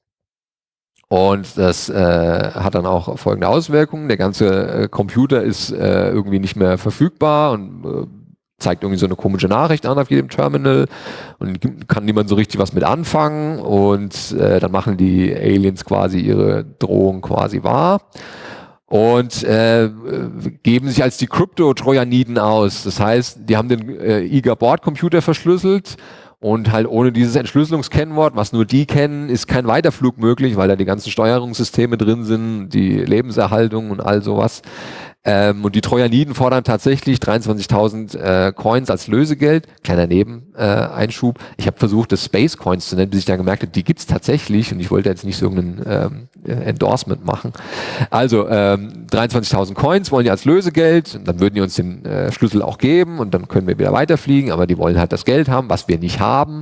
Und das hat dann auch folgende Auswirkungen. Der ganze Computer ist irgendwie nicht mehr verfügbar und zeigt irgendwie so eine komische Nachricht an auf jedem Terminal und kann niemand so richtig was mit anfangen. Und dann machen die Aliens quasi ihre Drohung quasi wahr. Und geben sich als die Krypto-Trojaniden aus. Das heißt, die haben den IGA-Bordcomputer verschlüsselt und halt ohne dieses Entschlüsselungskennwort, was nur die kennen, ist kein Weiterflug möglich, weil da die ganzen Steuerungssysteme drin sind, die Lebenserhaltung und all sowas. Und die Trojaniden fordern tatsächlich 23.000 Coins als Lösegeld. Kleiner Nebeneinschub. Ich habe versucht, das Space Coins zu nennen, bis ich dann gemerkt habe, die gibt's tatsächlich und ich wollte jetzt nicht so irgendein Endorsement machen. Also 23.000 Coins wollen die als Lösegeld und dann würden die uns den Schlüssel auch geben und dann können wir wieder weiterfliegen, aber die wollen halt das Geld haben, was wir nicht haben.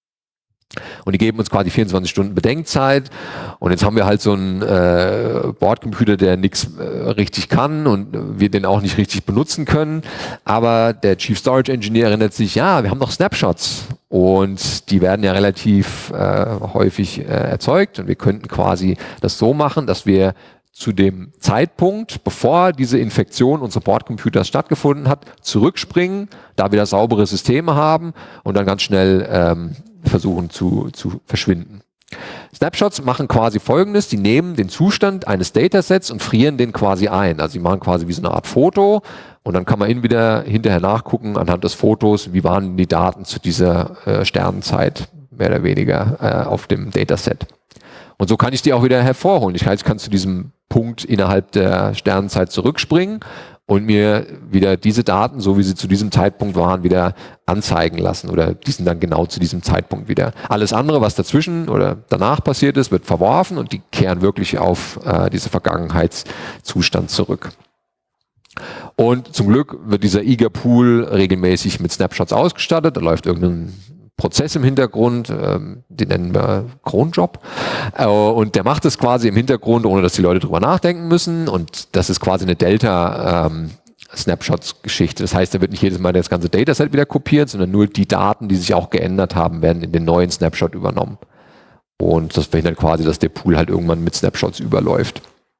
Und die geben uns quasi 24 Stunden Bedenkzeit. Und jetzt haben wir halt so einen Bordcomputer, der nichts richtig kann und wir den auch nicht richtig benutzen können. Aber der Chief Storage Engineer erinnert sich, ja, wir haben noch Snapshots. Und die werden ja relativ häufig erzeugt. Und wir könnten quasi das so machen, dass wir zu dem Zeitpunkt, bevor diese Infektion unseres Bordcomputers stattgefunden hat, zurückspringen, da wir da saubere Systeme haben und dann ganz schnell versuchen zu verschwinden. Snapshots machen quasi Folgendes, die nehmen den Zustand eines Datasets und frieren den quasi ein. Also sie machen quasi wie so eine Art Foto und dann kann man wieder hinterher nachgucken anhand des Fotos, wie waren die Daten zu dieser Sternenzeit mehr oder weniger auf dem Dataset. Und so kann ich die auch wieder hervorholen. Ich kann zu diesem Punkt innerhalb der Sternenzeit zurückspringen und mir wieder diese Daten, so wie sie zu diesem Zeitpunkt waren, wieder anzeigen lassen oder die sind dann genau zu diesem Zeitpunkt wieder. Alles andere, was dazwischen oder danach passiert ist, wird verworfen und die kehren wirklich auf diese Vergangenheitszustand zurück. Und zum Glück wird dieser IGA-Pool regelmäßig mit Snapshots ausgestattet. Da läuft irgendein Prozess im Hintergrund, den nennen wir Cronjob, und der macht es quasi im Hintergrund, ohne dass die Leute drüber nachdenken müssen und das ist quasi eine Delta-Snapshots-Geschichte. Das heißt, da wird nicht jedes Mal das ganze Dataset wieder kopiert, sondern nur die Daten, die sich auch geändert haben, werden in den neuen Snapshot übernommen. Und das verhindert quasi, dass der Pool halt irgendwann mit Snapshots überläuft.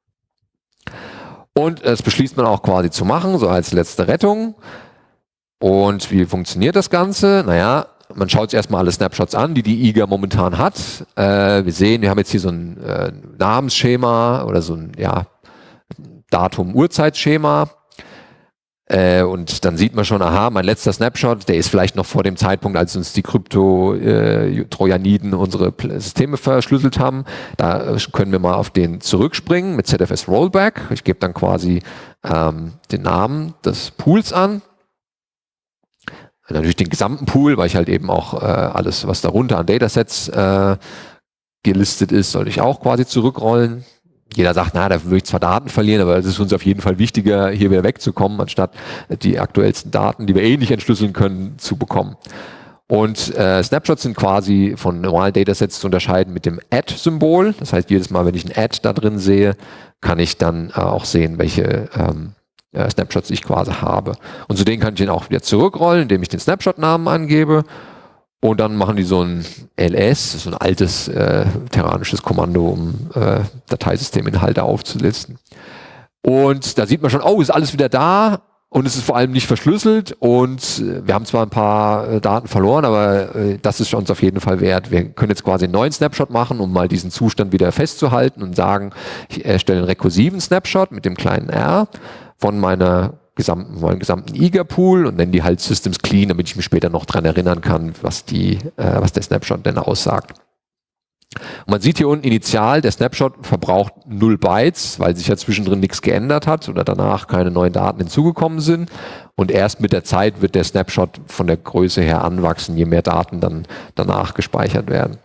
Und das beschließt man auch quasi zu machen, so als letzte Rettung. Und wie funktioniert das Ganze? Naja, man schaut sich erstmal alle Snapshots an, die IGA momentan hat. Wir sehen, wir haben jetzt hier so ein Namensschema oder so ein Datum-Uhrzeitschema. Und dann sieht man schon, aha, mein letzter Snapshot, der ist vielleicht noch vor dem Zeitpunkt, als uns die Krypto-Trojaniden unsere Systeme verschlüsselt haben. Da können wir mal auf den zurückspringen mit ZFS Rollback. Ich gebe dann quasi den Namen des Pools an. Natürlich den gesamten Pool, weil ich halt eben auch alles, was darunter an Datasets gelistet ist, soll ich auch quasi zurückrollen. Jeder sagt, na, da würde ich zwar Daten verlieren, aber es ist uns auf jeden Fall wichtiger, hier wieder wegzukommen, anstatt die aktuellsten Daten, die wir eh nicht entschlüsseln können, zu bekommen. Und Snapshots sind quasi von normalen Datasets zu unterscheiden mit dem Add-Symbol. Das heißt, jedes Mal, wenn ich ein Add da drin sehe, kann ich dann auch sehen, welche Snapshots ich quasi habe. Und zu denen kann ich den auch wieder zurückrollen, indem ich den Snapshot-Namen angebe. Und dann machen die so ein LS, so ein altes terranisches Kommando, um Dateisysteminhalte aufzulisten. Und da sieht man schon, oh, ist alles wieder da. Und es ist vor allem nicht verschlüsselt und wir haben zwar ein paar Daten verloren, aber das ist uns auf jeden Fall wert. Wir können jetzt quasi einen neuen Snapshot machen, um mal diesen Zustand wieder festzuhalten und sagen, ich erstelle einen rekursiven Snapshot mit dem kleinen r von meinem gesamten Eager-Pool und nenne die halt Systems Clean, damit ich mich später noch dran erinnern kann, was der Snapshot denn aussagt. Und man sieht hier unten initial, der Snapshot verbraucht 0 Bytes, weil sich ja zwischendrin nichts geändert hat oder danach keine neuen Daten hinzugekommen sind. Und erst mit der Zeit wird der Snapshot von der Größe her anwachsen, je mehr Daten dann danach gespeichert werden.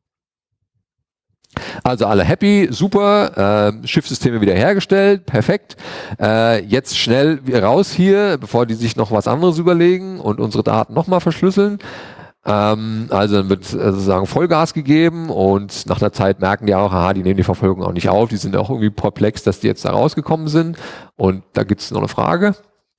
Also alle happy, super, Schiffssysteme wiederhergestellt, perfekt. Jetzt schnell raus hier, bevor die sich noch was anderes überlegen und unsere Daten nochmal verschlüsseln. Also dann wird sozusagen Vollgas gegeben und nach einer Zeit merken die auch, aha, die nehmen die Verfolgung auch nicht auf, die sind auch irgendwie perplex, dass die jetzt da rausgekommen sind. Und da gibt es noch eine Frage.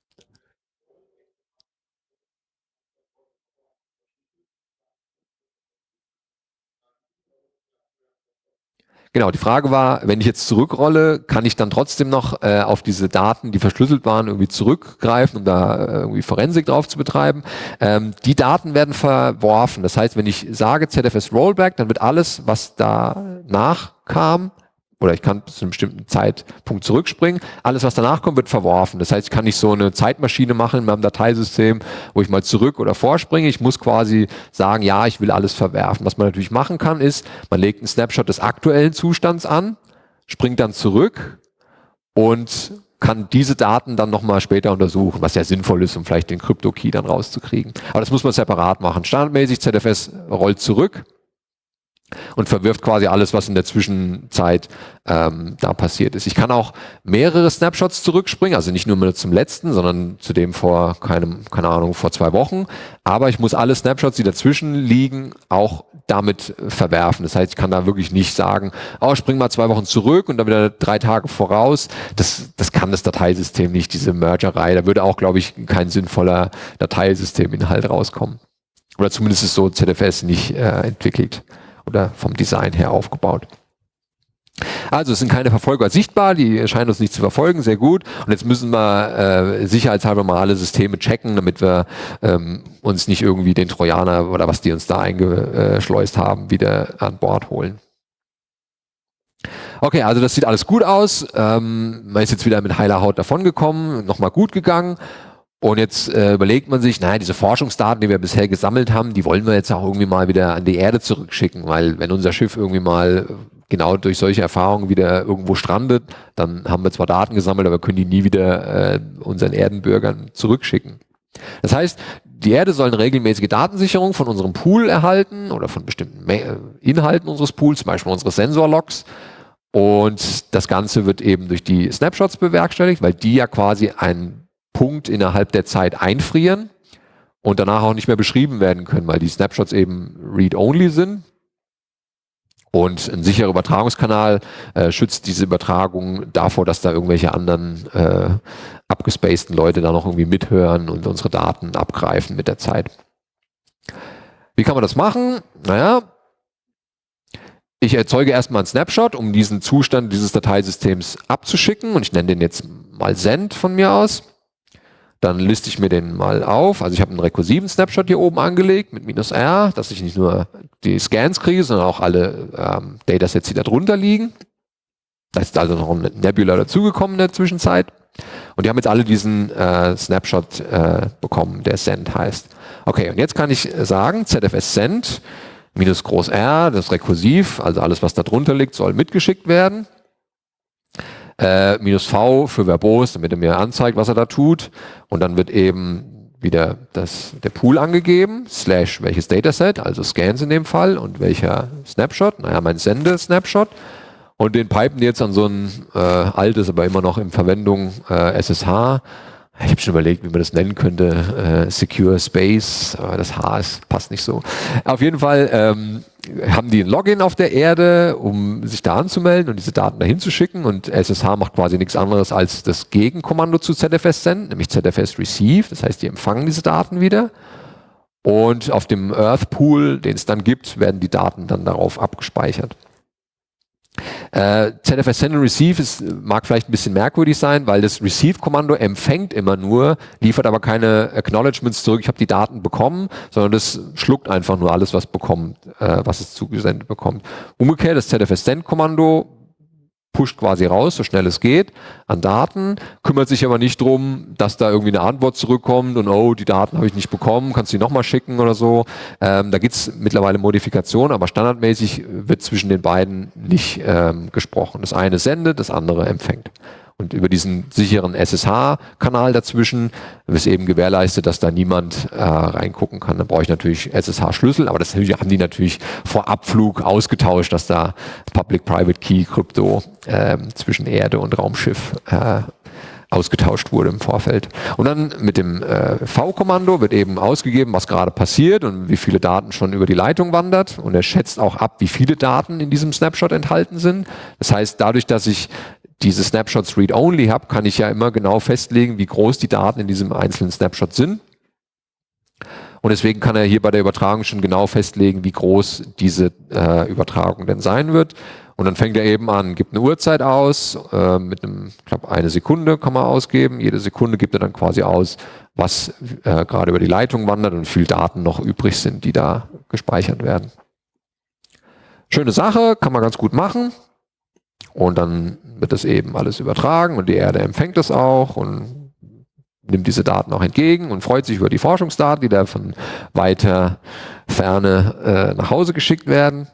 Genau, die Frage war, wenn ich jetzt zurückrolle, kann ich dann trotzdem noch auf diese Daten, die verschlüsselt waren, irgendwie zurückgreifen, um da irgendwie Forensik drauf zu betreiben. Die Daten werden verworfen. Das heißt, wenn ich sage ZFS Rollback, dann wird alles, was danach kam, oder ich kann bis zu einem bestimmten Zeitpunkt zurückspringen. Alles, was danach kommt, wird verworfen. Das heißt, ich kann nicht so eine Zeitmaschine machen in meinem Dateisystem, wo ich mal zurück oder vorspringe. Ich muss quasi sagen, ja, ich will alles verwerfen. Was man natürlich machen kann, ist, man legt einen Snapshot des aktuellen Zustands an, springt dann zurück und kann diese Daten dann nochmal später untersuchen, was ja sinnvoll ist, um vielleicht den Crypto-Key dann rauszukriegen. Aber das muss man separat machen. Standardmäßig ZFS rollt zurück und verwirft quasi alles, was in der Zwischenzeit da passiert ist. Ich kann auch mehrere Snapshots zurückspringen, also nicht nur mal zum letzten, sondern zu dem vor keine Ahnung, vor 2 Wochen. Aber ich muss alle Snapshots, die dazwischen liegen, auch damit verwerfen. Das heißt, ich kann da wirklich nicht sagen, oh, spring mal 2 Wochen zurück und dann wieder 3 Tage voraus. Das kann das Dateisystem nicht, diese Mergerei. Da würde auch, glaube ich, kein sinnvoller Dateisysteminhalt rauskommen. Oder zumindest ist so ZFS nicht entwickelt oder vom Design her aufgebaut. Also es sind keine Verfolger sichtbar, die scheinen uns nicht zu verfolgen, sehr gut. Und jetzt müssen wir sicherheitshalber mal alle Systeme checken, damit wir uns nicht irgendwie den Trojaner oder was die uns da eingeschleust haben, wieder an Bord holen. Okay, also das sieht alles gut aus. Man ist jetzt wieder mit heiler Haut davongekommen, nochmal gut gegangen. Und jetzt überlegt man sich, naja, diese Forschungsdaten, die wir bisher gesammelt haben, die wollen wir jetzt auch irgendwie mal wieder an die Erde zurückschicken, weil wenn unser Schiff irgendwie mal genau durch solche Erfahrungen wieder irgendwo strandet, dann haben wir zwar Daten gesammelt, aber können die nie wieder unseren Erdenbürgern zurückschicken. Das heißt, die Erde soll eine regelmäßige Datensicherung von unserem Pool erhalten oder von bestimmten Inhalten unseres Pools, zum Beispiel unsere Sensorlogs. Und das Ganze wird eben durch die Snapshots bewerkstelligt, weil die ja quasi einen Punkt innerhalb der Zeit einfrieren und danach auch nicht mehr beschrieben werden können, weil die Snapshots eben read-only sind. Und ein sicherer Übertragungskanal schützt diese Übertragung davor, dass da irgendwelche anderen abgespaceden Leute da noch irgendwie mithören und unsere Daten abgreifen mit der Zeit. Wie kann man das machen? Naja, ich erzeuge erstmal einen Snapshot, um diesen Zustand dieses Dateisystems abzuschicken und ich nenne den jetzt mal Send von mir aus. Dann liste ich mir den mal auf. Also ich habe einen rekursiven Snapshot hier oben angelegt mit -r, dass ich nicht nur die Scans kriege, sondern auch alle Datasets, die da drunter liegen. Da ist also noch ein Nebula dazugekommen in der Zwischenzeit. Und die haben jetzt alle diesen Snapshot bekommen, der Send heißt. Okay, und jetzt kann ich sagen, ZFS Send -R, das ist rekursiv, also alles, was da drunter liegt, soll mitgeschickt werden. -V für verbos, damit er mir anzeigt, was er da tut. Und dann wird eben wieder der Pool angegeben, / welches Dataset, also Scans in dem Fall und welcher Snapshot, naja, mein Sende-Snapshot. Und den pipen die jetzt an so ein altes, aber immer noch in Verwendung SSH. Ich habe schon überlegt, wie man das nennen könnte, Secure Space, aber das passt nicht so. Auf jeden Fall haben die ein Login auf der Erde, um sich da anzumelden und diese Daten dahin zu schicken und SSH macht quasi nichts anderes als das Gegenkommando zu ZFS Send, nämlich ZFS Receive, das heißt, die empfangen diese Daten wieder und auf dem Earth Pool, den es dann gibt, werden die Daten dann darauf abgespeichert. ZFS Send und Receive mag vielleicht ein bisschen merkwürdig sein, weil das Receive-Kommando empfängt immer nur, liefert aber keine Acknowledgements zurück, ich habe die Daten bekommen, sondern das schluckt einfach nur alles, was es zugesendet bekommt. Umgekehrt, das ZFS Send-Kommando pusht quasi raus, so schnell es geht, an Daten, kümmert sich aber nicht drum, dass da irgendwie eine Antwort zurückkommt und oh, die Daten habe ich nicht bekommen, kannst du die nochmal schicken oder so. Da gibt es mittlerweile Modifikationen, aber standardmäßig wird zwischen den beiden nicht gesprochen. Das eine sendet, das andere empfängt. Und über diesen sicheren SSH-Kanal dazwischen ist eben gewährleistet, dass da niemand reingucken kann. Da brauche ich natürlich SSH-Schlüssel, aber das haben die natürlich vor Abflug ausgetauscht, dass da Public-Private Key-Krypto zwischen Erde und Raumschiff ausgetauscht wurde im Vorfeld. Und dann mit dem V-Kommando wird eben ausgegeben, was gerade passiert und wie viele Daten schon über die Leitung wandert. Und er schätzt auch ab, wie viele Daten in diesem Snapshot enthalten sind. Das heißt, dadurch, dass ich diese Snapshots read-only habe, kann ich ja immer genau festlegen, wie groß die Daten in diesem einzelnen Snapshot sind. Und deswegen kann er hier bei der Übertragung schon genau festlegen, wie groß diese Übertragung denn sein wird. Und dann fängt er eben an, gibt eine Uhrzeit aus, mit einem, ich glaube, 1 Sekunde kann man ausgeben. Jede Sekunde gibt er dann quasi aus, was gerade über die Leitung wandert und wie viele Daten noch übrig sind, die da gespeichert werden. Schöne Sache, kann man ganz gut machen. Und dann wird das eben alles übertragen und die Erde empfängt das auch und nimmt diese Daten auch entgegen und freut sich über die Forschungsdaten, die da von weiter Ferne nach Hause geschickt werden.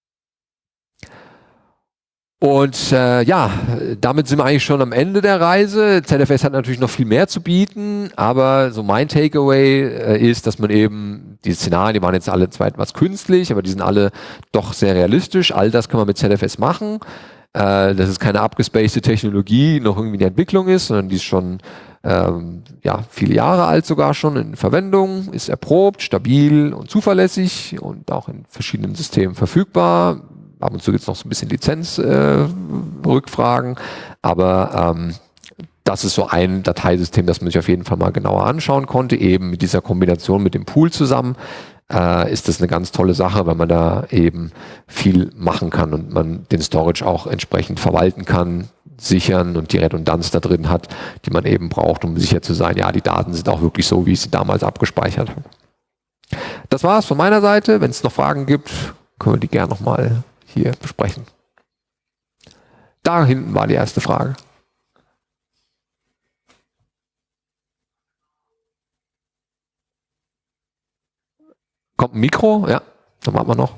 Und damit sind wir eigentlich schon am Ende der Reise. ZFS hat natürlich noch viel mehr zu bieten, aber so mein Takeaway ist, dass man eben, die Szenarien, die waren jetzt alle zwar etwas künstlich, aber die sind alle doch sehr realistisch. All das kann man mit ZFS machen. Dass es keine abgespacede Technologie noch irgendwie in der Entwicklung ist, sondern die ist schon viele Jahre alt sogar schon in Verwendung, ist erprobt, stabil und zuverlässig und auch in verschiedenen Systemen verfügbar. Ab und zu gibt es noch so ein bisschen Lizenzrückfragen, aber das ist so ein Dateisystem, das man sich auf jeden Fall mal genauer anschauen konnte, eben mit dieser Kombination mit dem Pool zusammen. Ist das eine ganz tolle Sache, weil man da eben viel machen kann und man den Storage auch entsprechend verwalten kann, sichern und die Redundanz da drin hat, die man eben braucht, um sicher zu sein, ja, die Daten sind auch wirklich so, wie ich sie damals abgespeichert habe. Das war es von meiner Seite. Wenn es noch Fragen gibt, können wir die gerne nochmal hier besprechen. Da hinten war die erste Frage. Kommt ein Mikro? Ja, dann warten wir noch.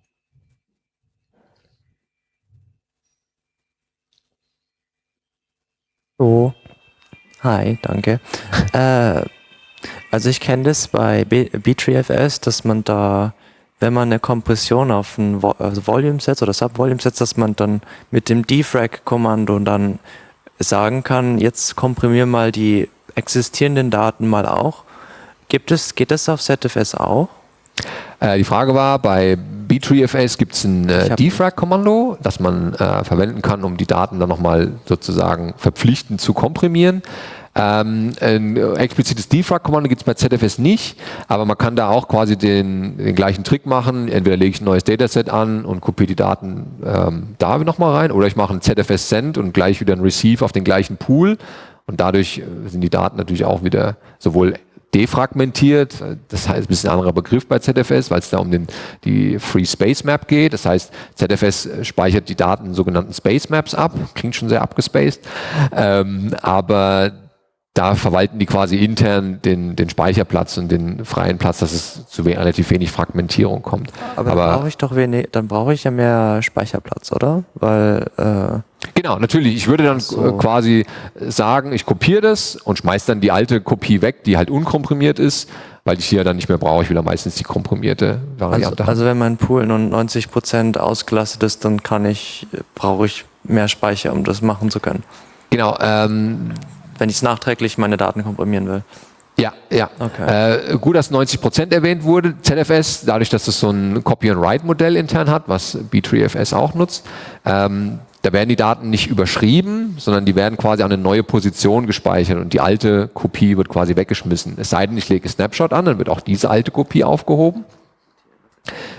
So, hi, danke. Also ich kenne das bei B3FS, dass man da, wenn man eine Kompression auf ein Volume setzt oder Subvolume setzt, dass man dann mit dem defrag-Kommando dann sagen kann, jetzt komprimier mal die existierenden Daten mal auch. Geht das auf ZFS auch? Die Frage war, bei B3FS gibt es ein defrag-Kommando, das man verwenden kann, um die Daten dann nochmal sozusagen verpflichtend zu komprimieren. Ein explizites defrag-Kommando gibt es bei ZFS nicht, aber man kann da auch quasi den gleichen Trick machen. Entweder lege ich ein neues Dataset an und kopiere die Daten da nochmal rein, oder ich mache ein ZFS Send und gleich wieder ein Receive auf den gleichen Pool und dadurch sind die Daten natürlich auch wieder sowohl defragmentiert, das heißt ein bisschen anderer Begriff bei ZFS, weil es da um die Free Space Map geht. Das heißt, ZFS speichert die Daten in sogenannten Space Maps ab. Klingt schon sehr abgespaced. Aber da verwalten die quasi intern den Speicherplatz und den freien Platz, dass es zu relativ wenig Fragmentierung kommt. Aber dann brauche ich ja mehr Speicherplatz, oder? Weil genau, natürlich. Ich würde dann quasi sagen, ich kopiere das und schmeiße dann die alte Kopie weg, die halt unkomprimiert ist, weil ich die ja dann nicht mehr brauche. Ich will dann meistens die komprimierte Variante haben. Also wenn mein Pool nun 90% ausgelastet ist, dann brauche ich mehr Speicher, um das machen zu können. Genau. Wenn ich nachträglich meine Daten komprimieren will. Ja. Okay. Gut, dass 90% erwähnt wurde. ZFS, dadurch, dass es so ein Copy-and-Write-Modell intern hat, was B3FS auch nutzt, da werden die Daten nicht überschrieben, sondern die werden quasi an eine neue Position gespeichert und die alte Kopie wird quasi weggeschmissen. Es sei denn, ich lege Snapshot an, dann wird auch diese alte Kopie aufgehoben.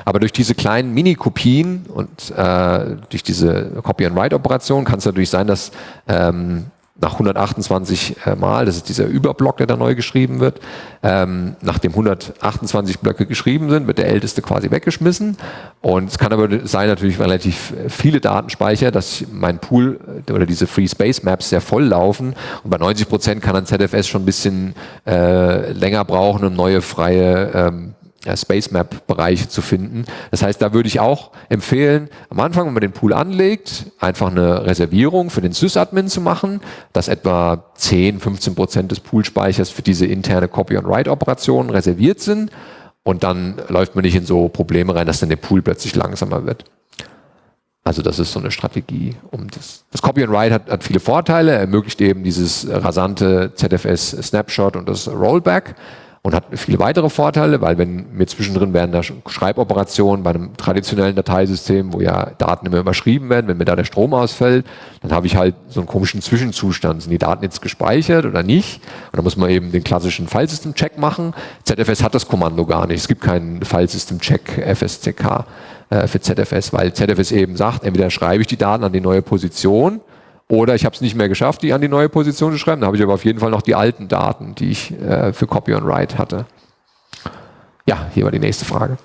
Aber durch diese kleinen Mini-Kopien und durch diese Copy-and-Write-Operation kann es natürlich sein, dass nach 128 Mal, das ist dieser Überblock, der da neu geschrieben wird, nachdem 128 Blöcke geschrieben sind, wird der älteste quasi weggeschmissen. Und es kann aber sein, natürlich relativ viele Datenspeicher, dass mein Pool oder diese Free Space Maps sehr voll laufen. Und bei 90% kann ein ZFS schon ein bisschen länger brauchen, um neue freie Space Map Bereiche zu finden. Das heißt, da würde ich auch empfehlen, am Anfang, wenn man den Pool anlegt, einfach eine Reservierung für den Sysadmin zu machen, dass etwa 10-15% des Poolspeichers für diese interne Copy-and-Write-Operation reserviert sind und dann läuft man nicht in so Probleme rein, dass dann der Pool plötzlich langsamer wird. Also das ist so eine Strategie. Das Copy-and-Write hat viele Vorteile, ermöglicht eben dieses rasante ZFS-Snapshot und das Rollback. Und hat viele weitere Vorteile, weil wenn mir zwischendrin während der Schreiboperationen bei einem traditionellen Dateisystem, wo ja Daten immer überschrieben werden, wenn mir da der Strom ausfällt, dann habe ich halt so einen komischen Zwischenzustand. Sind die Daten jetzt gespeichert oder nicht? Und da muss man eben den klassischen Filesystem-Check machen. ZFS hat das Kommando gar nicht. Es gibt keinen Filesystem-Check FSCK für ZFS, weil ZFS eben sagt, entweder schreibe ich die Daten an die neue Position, oder ich habe es nicht mehr geschafft, die an die neue Position zu schreiben. Da habe ich aber auf jeden Fall noch die alten Daten, die ich für Copy and Write hatte. Ja, hier war die nächste Frage.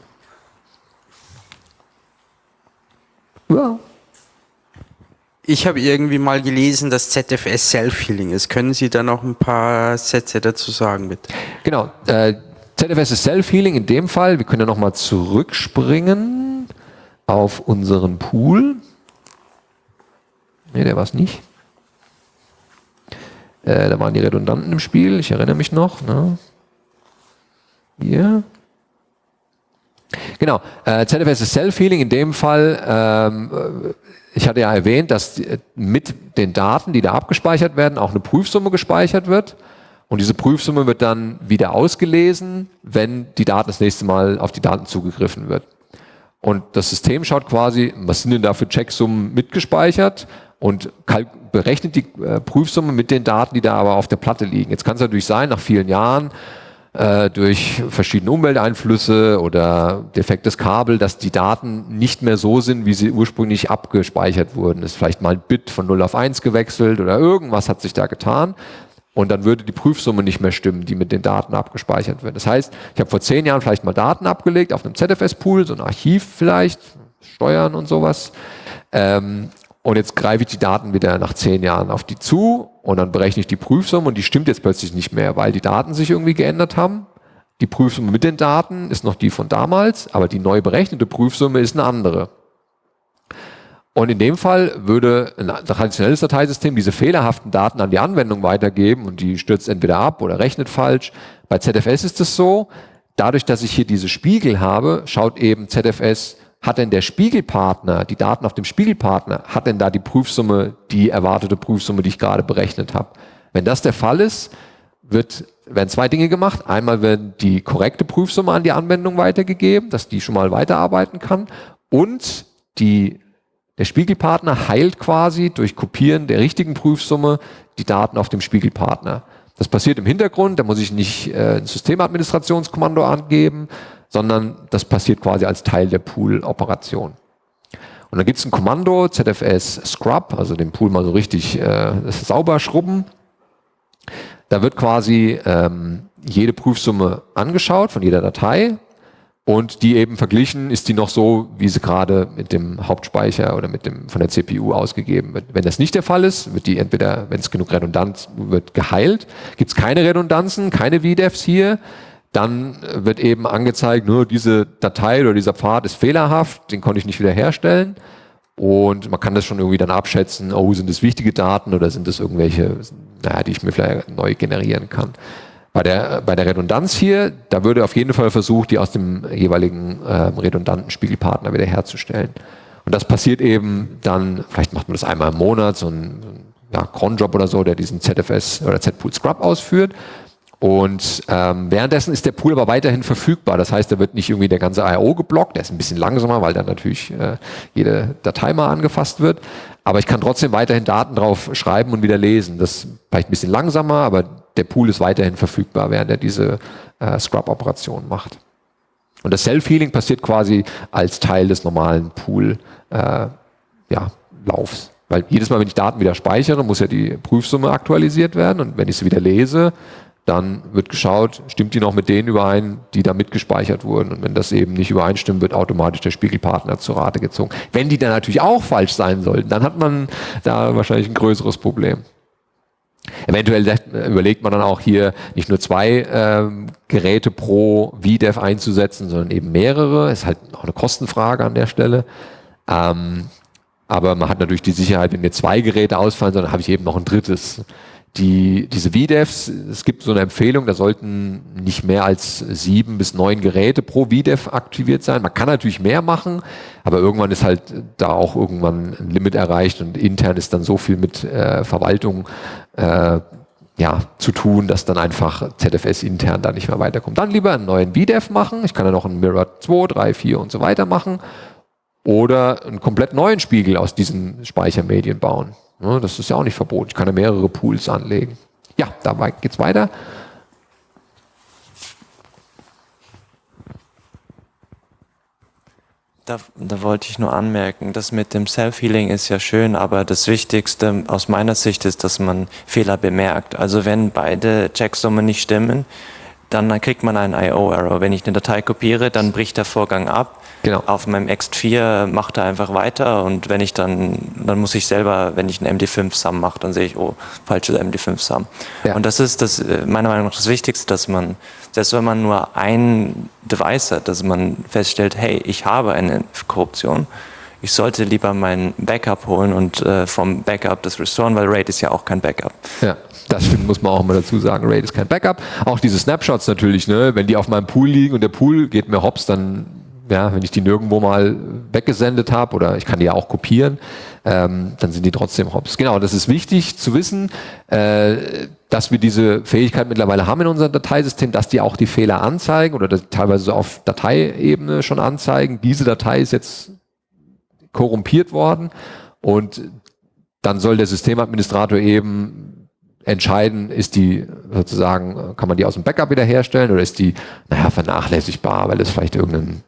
Ja. Ich habe irgendwie mal gelesen, dass ZFS Self-Healing ist. Können Sie da noch ein paar Sätze dazu sagen, bitte? Genau. ZFS ist Self-Healing in dem Fall. Wir können ja nochmal zurückspringen auf unseren Pool. Ne, der war es nicht. Da waren die Redundanten im Spiel, ich erinnere mich noch. Ne? Hier. Genau, ZFS ist Self-Healing in dem Fall. Ich hatte ja erwähnt, dass mit den Daten, die da abgespeichert werden, auch eine Prüfsumme gespeichert wird. Und diese Prüfsumme wird dann wieder ausgelesen, wenn die Daten das nächste Mal auf die Daten zugegriffen wird. Und das System schaut quasi, was sind denn da für Checksummen mitgespeichert und berechnet die Prüfsumme mit den Daten, die da aber auf der Platte liegen. Jetzt kann es natürlich sein, nach vielen Jahren, durch verschiedene Umwelteinflüsse oder defektes Kabel, dass die Daten nicht mehr so sind, wie sie ursprünglich abgespeichert wurden. Ist vielleicht mal ein Bit von 0 auf 1 gewechselt oder irgendwas hat sich da getan. Und dann würde die Prüfsumme nicht mehr stimmen, die mit den Daten abgespeichert wird. Das heißt, ich habe vor 10 Jahren vielleicht mal Daten abgelegt auf einem ZFS-Pool, so ein Archiv vielleicht, Steuern und sowas. Und jetzt greife ich die Daten wieder nach 10 Jahren auf die zu und dann berechne ich die Prüfsumme und die stimmt jetzt plötzlich nicht mehr, weil die Daten sich irgendwie geändert haben. Die Prüfsumme mit den Daten ist noch die von damals, aber die neu berechnete Prüfsumme ist eine andere. Und in dem Fall würde ein traditionelles Dateisystem diese fehlerhaften Daten an die Anwendung weitergeben und die stürzt entweder ab oder rechnet falsch. Bei ZFS ist es so, dadurch, dass ich hier diese Spiegel habe, schaut eben ZFS, hat denn der Spiegelpartner, die Daten auf dem Spiegelpartner, hat denn da die Prüfsumme, die erwartete Prüfsumme, die ich gerade berechnet habe? Wenn das der Fall ist, werden 2 Dinge gemacht. Einmal wird die korrekte Prüfsumme an die Anwendung weitergegeben, dass die schon mal weiterarbeiten kann. Und der Spiegelpartner heilt quasi durch Kopieren der richtigen Prüfsumme die Daten auf dem Spiegelpartner. Das passiert im Hintergrund, da muss ich nicht ein Systemadministrationskommando angeben, sondern das passiert quasi als Teil der Pool-Operation. Und dann gibt es ein Kommando, ZFS Scrub, also den Pool mal so richtig sauber schrubben. Da wird quasi jede Prüfsumme angeschaut von jeder Datei und die eben verglichen, ist die noch so, wie sie gerade mit dem Hauptspeicher oder von der CPU ausgegeben wird. Wenn das nicht der Fall ist, wird die entweder, wenn es genug redundant wird, geheilt. Gibt es keine Redundanzen, keine VDEFs hier, dann wird eben angezeigt, nur diese Datei oder dieser Pfad ist fehlerhaft, den konnte ich nicht wiederherstellen. Und man kann das schon irgendwie dann abschätzen, oh, sind das wichtige Daten oder sind das irgendwelche, die ich mir vielleicht neu generieren kann. Bei der Redundanz hier, da würde auf jeden Fall versucht, die aus dem jeweiligen redundanten Spiegelpartner wiederherzustellen. Und das passiert eben dann, vielleicht macht man das einmal im Monat, so ein Cronjob oder so, der diesen ZFS oder Z-Pool Scrub ausführt. Und währenddessen ist der Pool aber weiterhin verfügbar. Das heißt, da wird nicht irgendwie der ganze I/O geblockt. Der ist ein bisschen langsamer, weil dann natürlich jede Datei mal angefasst wird. Aber ich kann trotzdem weiterhin Daten drauf schreiben und wieder lesen. Das ist vielleicht ein bisschen langsamer, aber der Pool ist weiterhin verfügbar, während er diese Scrub-Operation macht. Und das Self-Healing passiert quasi als Teil des normalen Laufs. Weil jedes Mal, wenn ich Daten wieder speichere, muss ja die Prüfsumme aktualisiert werden. Und wenn ich sie wieder lese, dann wird geschaut, stimmt die noch mit denen überein, die da mitgespeichert wurden. Und wenn das eben nicht übereinstimmt, wird automatisch der Spiegelpartner zur Rate gezogen. Wenn die dann natürlich auch falsch sein sollten, dann hat man da wahrscheinlich ein größeres Problem. Eventuell überlegt man dann auch hier nicht nur 2 Geräte pro VDEV einzusetzen, sondern eben mehrere. Ist halt auch eine Kostenfrage an der Stelle. Aber man hat natürlich die Sicherheit, wenn mir 2 Geräte ausfallen, sondern habe ich eben noch ein drittes. Diese VDEVs, es gibt so eine Empfehlung, da sollten nicht mehr als 7 bis 9 Geräte pro VDEV aktiviert sein. Man kann natürlich mehr machen, aber irgendwann ist halt da auch irgendwann ein Limit erreicht und intern ist dann so viel mit Verwaltung zu tun, dass dann einfach ZFS intern da nicht mehr weiterkommt. Dann lieber einen neuen VDEV machen. Ich kann ja noch einen Mirror 2, 3, 4 und so weiter machen. Oder einen komplett neuen Spiegel aus diesen Speichermedien bauen. Ja, das ist ja auch nicht verboten. Ich kann ja mehrere Pools anlegen. Ja, dabei geht's weiter. Da wollte ich nur anmerken, das mit dem Self-Healing ist ja schön, aber das Wichtigste aus meiner Sicht ist, dass man Fehler bemerkt. Also wenn beide Checksummen nicht stimmen, dann kriegt man einen I/O-Error. Wenn ich eine Datei kopiere, dann bricht der Vorgang ab. Genau. Auf meinem Ext4 macht er einfach weiter und wenn ich dann muss ich selber, wenn ich einen MD5-Sum mache, dann sehe ich, oh, falsches MD5-Sum. Ja. Und das ist meiner Meinung nach das Wichtigste, dass man, selbst wenn man nur ein Device hat, dass man feststellt, hey, ich habe eine Korruption, ich sollte lieber mein Backup holen und vom Backup das restoren, weil RAID ist ja auch kein Backup. Ja, das stimmt, muss man auch mal dazu sagen. RAID ist kein Backup. Auch diese Snapshots natürlich, ne, wenn die auf meinem Pool liegen und der Pool geht mir hops, dann, ja, wenn ich die nirgendwo mal weggesendet habe oder ich kann die ja auch kopieren, dann sind die trotzdem hops. Genau, das ist wichtig zu wissen, dass wir diese Fähigkeit mittlerweile haben in unserem Dateisystem, dass die auch die Fehler anzeigen oder teilweise so auf Dateiebene schon anzeigen. Diese Datei ist jetzt korrumpiert worden und dann soll der Systemadministrator eben entscheiden, ist die sozusagen, kann man die aus dem Backup wiederherstellen oder ist die, vernachlässigbar, weil es vielleicht irgendein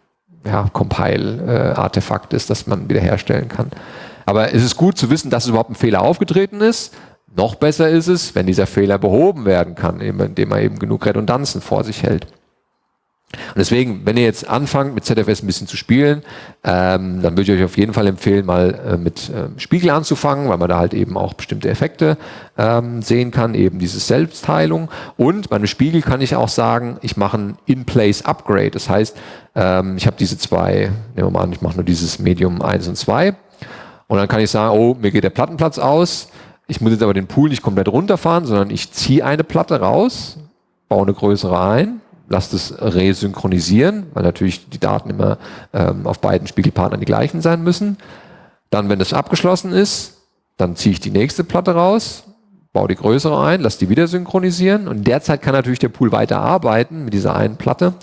Compile-Artefakt ist, das man wiederherstellen kann. Aber es ist gut zu wissen, dass überhaupt ein Fehler aufgetreten ist. Noch besser ist es, wenn dieser Fehler behoben werden kann, indem man eben genug Redundanzen vor sich hält. Und deswegen, wenn ihr jetzt anfangt, mit ZFS ein bisschen zu spielen, dann würde ich euch auf jeden Fall empfehlen, mal mit Spiegel anzufangen, weil man da halt eben auch bestimmte Effekte sehen kann, eben diese Selbstheilung. Und bei einem Spiegel kann ich auch sagen, ich mache ein In-Place-Upgrade. Das heißt, ich habe diese 2, nehmen wir mal an, ich mache nur dieses Medium 1 und 2. Und dann kann ich sagen, oh, mir geht der Plattenplatz aus. Ich muss jetzt aber den Pool nicht komplett runterfahren, sondern ich ziehe eine Platte raus, baue eine größere ein, lasst es resynchronisieren, weil natürlich die Daten immer auf beiden Spiegelpartnern die gleichen sein müssen. Dann, wenn das abgeschlossen ist, dann ziehe ich die nächste Platte raus, baue die größere ein, lasse die wieder synchronisieren und in der Zeit kann natürlich der Pool weiter arbeiten mit dieser einen Platte.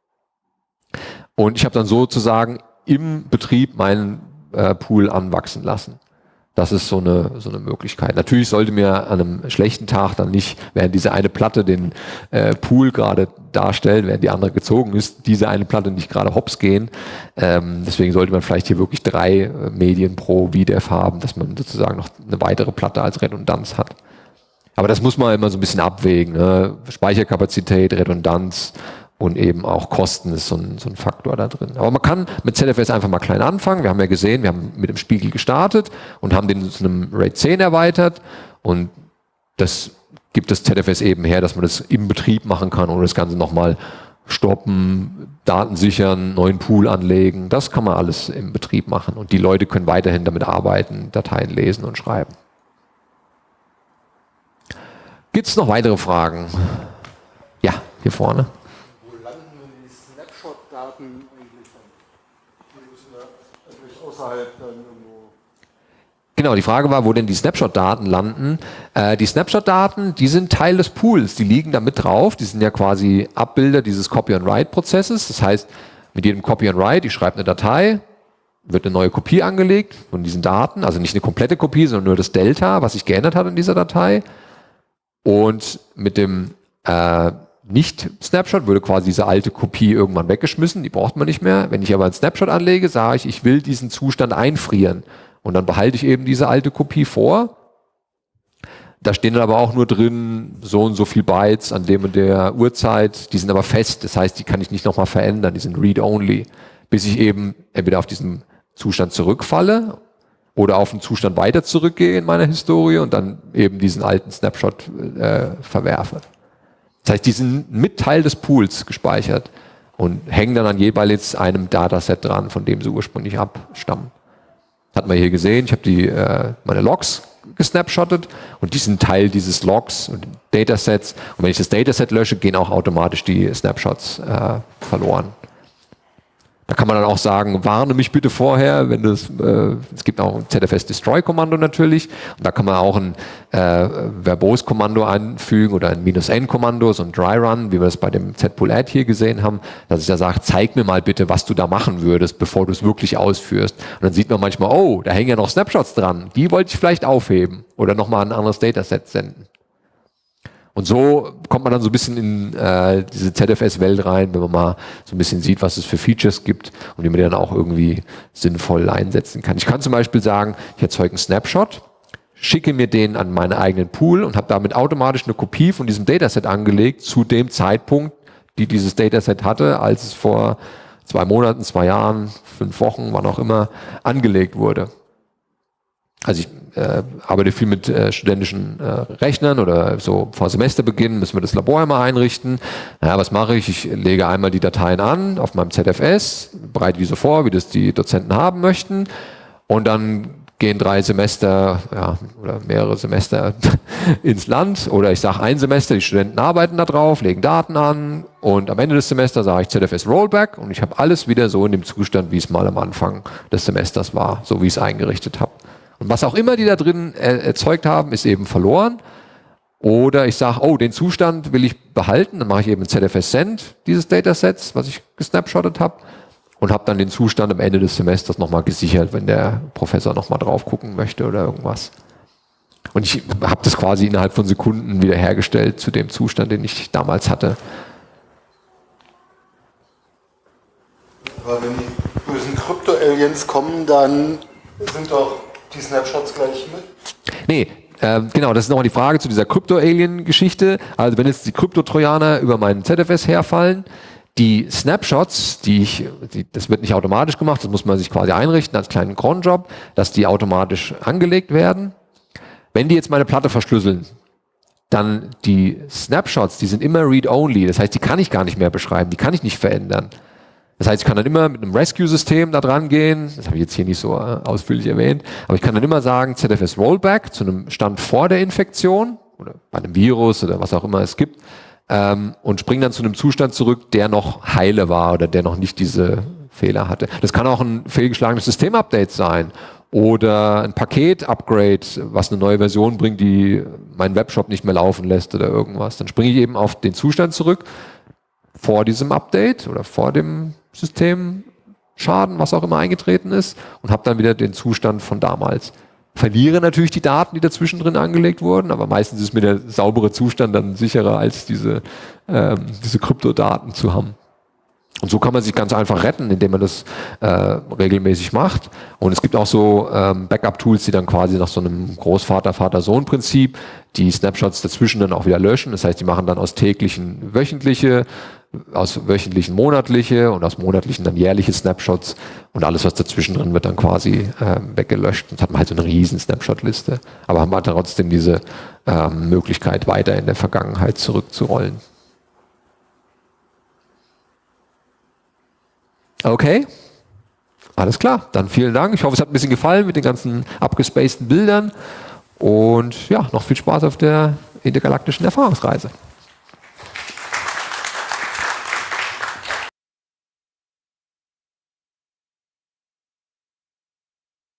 Und ich habe dann sozusagen im Betrieb meinen Pool anwachsen lassen. Das ist so eine Möglichkeit. Natürlich sollte mir an einem schlechten Tag dann nicht, während diese eine Platte den Pool gerade darstellt, während die andere gezogen ist, diese eine Platte nicht gerade hops gehen. Deswegen sollte man vielleicht hier wirklich 3 Medien pro VDEV haben, dass man sozusagen noch eine weitere Platte als Redundanz hat. Aber das muss man immer so ein bisschen abwägen, ne? Speicherkapazität, Redundanz und eben auch Kosten ist so ein Faktor da drin. Aber man kann mit ZFS einfach mal klein anfangen. Wir haben ja gesehen, wir haben mit dem Spiegel gestartet und haben den zu einem RAID 10 erweitert. Und das gibt das ZFS eben her, dass man das im Betrieb machen kann, ohne das Ganze nochmal stoppen, Daten sichern, neuen Pool anlegen. Das kann man alles im Betrieb machen. Und die Leute können weiterhin damit arbeiten, Dateien lesen und schreiben. Gibt es noch weitere Fragen? Ja, hier vorne. Daten eigentlich dann. Die müssen ja natürlich außerhalb dann irgendwo. Genau, die Frage war, wo denn die Snapshot-Daten landen. Die Snapshot-Daten, die sind Teil des Pools, die liegen da mit drauf. Die sind ja quasi Abbilder dieses Copy-and-Write-Prozesses. Das heißt, mit jedem Copy-and-Write, ich schreibe eine Datei, wird eine neue Kopie angelegt von diesen Daten, also nicht eine komplette Kopie, sondern nur das Delta, was sich geändert hat in dieser Datei. Und mit dem Nicht-Snapshot, würde quasi diese alte Kopie irgendwann weggeschmissen, die braucht man nicht mehr. Wenn ich aber einen Snapshot anlege, sage ich, ich will diesen Zustand einfrieren. Und dann behalte ich eben diese alte Kopie vor. Da stehen dann aber auch nur drin, so und so viel Bytes an dem und der Uhrzeit. Die sind aber fest, das heißt, die kann ich nicht nochmal verändern, die sind read-only. Bis ich eben entweder auf diesen Zustand zurückfalle oder auf den Zustand weiter zurückgehe in meiner Historie und dann eben diesen alten Snapshot verwerfe. Das heißt, die sind mit Teil des Pools gespeichert und hängen dann an jeweils einem Dataset dran, von dem sie ursprünglich abstammen. Hat man hier gesehen, ich habe meine Logs gesnapshottet und die sind Teil dieses Logs und Datasets. Und wenn ich das Dataset lösche, gehen auch automatisch die Snapshots verloren. Da kann man dann auch sagen, warne mich bitte vorher, wenn es gibt auch ein ZFS-Destroy-Kommando natürlich. Und da kann man auch ein Verbose-Kommando einfügen oder ein -N-Kommando, so ein Dry-Run, wie wir es bei dem Z-Pool-Add hier gesehen haben, dass ich da sage, zeig mir mal bitte, was du da machen würdest, bevor du es wirklich ausführst. Und dann sieht man manchmal, oh, da hängen ja noch Snapshots dran, die wollte ich vielleicht aufheben oder nochmal ein anderes Dataset senden. Und so kommt man dann so ein bisschen in diese ZFS-Welt rein, wenn man mal so ein bisschen sieht, was es für Features gibt und wie man die dann auch irgendwie sinnvoll einsetzen kann. Ich kann zum Beispiel sagen, ich erzeuge einen Snapshot, schicke mir den an meinen eigenen Pool und habe damit automatisch eine Kopie von diesem Dataset angelegt zu dem Zeitpunkt, die dieses Dataset hatte, als es vor 2 Monaten, 2 Jahren, 5 Wochen, wann auch immer, angelegt wurde. Also ich arbeite viel mit studentischen Rechnern oder so vor Semesterbeginn müssen wir das Labor immer einrichten. Naja, was mache ich? Ich lege einmal die Dateien an auf meinem ZFS, bereite die so vor, wie das die Dozenten haben möchten und dann gehen 3 Semester oder mehrere Semester ins Land oder ich sage ein Semester, die Studenten arbeiten da drauf, legen Daten an und am Ende des Semesters sage ich ZFS Rollback und ich habe alles wieder so in dem Zustand, wie es mal am Anfang des Semesters war, so wie ich es eingerichtet habe. Und was auch immer die da drin erzeugt haben, ist eben verloren. Oder ich sage, oh, den Zustand will ich behalten, dann mache ich eben ein ZFS Send dieses Datasets, was ich gesnapshottet habe und habe dann den Zustand am Ende des Semesters nochmal gesichert, wenn der Professor nochmal drauf gucken möchte oder irgendwas. Und ich habe das quasi innerhalb von Sekunden wieder hergestellt zu dem Zustand, den ich damals hatte. Aber wenn die bösen Krypto-Aliens kommen, dann sind doch die Snapshots gleich mit? Nee, genau, das ist nochmal die Frage zu dieser Krypto-Alien-Geschichte. Also wenn jetzt die Krypto-Trojaner über meinen ZFS herfallen, die Snapshots, das wird nicht automatisch gemacht, das muss man sich quasi einrichten als kleinen Cronjob, dass die automatisch angelegt werden. Wenn die jetzt meine Platte verschlüsseln, dann die Snapshots, die sind immer read-only, das heißt, die kann ich gar nicht mehr beschreiben, die kann ich nicht verändern. Das heißt, ich kann dann immer mit einem Rescue-System da dran gehen, das habe ich jetzt hier nicht so ausführlich erwähnt, aber ich kann dann immer sagen, ZFS Rollback zu einem Stand vor der Infektion oder bei einem Virus oder was auch immer es gibt und springe dann zu einem Zustand zurück, der noch heile war oder der noch nicht diese Fehler hatte. Das kann auch ein fehlgeschlagenes System-Update sein oder ein Paket-Upgrade, was eine neue Version bringt, die meinen Webshop nicht mehr laufen lässt oder irgendwas. Dann springe ich eben auf den Zustand zurück vor diesem Update oder vor dem Systemschaden, was auch immer eingetreten ist und habe dann wieder den Zustand von damals. Verliere natürlich die Daten, die dazwischen drin angelegt wurden, aber meistens ist mir der saubere Zustand dann sicherer, als diese Kryptodaten zu haben. Und so kann man sich ganz einfach retten, indem man das regelmäßig macht. Und es gibt auch so Backup-Tools, die dann quasi nach so einem Großvater-Vater-Sohn-Prinzip die Snapshots dazwischen dann auch wieder löschen. Das heißt, die machen dann aus täglichen wöchentliche, aus wöchentlichen monatliche und aus monatlichen dann jährliche Snapshots und alles, was dazwischen drin wird, dann quasi weggelöscht. Dann hat man halt so eine riesen Snapshot-Liste. Aber haben wir trotzdem diese Möglichkeit, weiter in der Vergangenheit zurückzurollen. Okay, alles klar. Dann vielen Dank. Ich hoffe, es hat ein bisschen gefallen mit den ganzen abgespaceden Bildern. Und ja, noch viel Spaß auf der intergalaktischen Erfahrungsreise.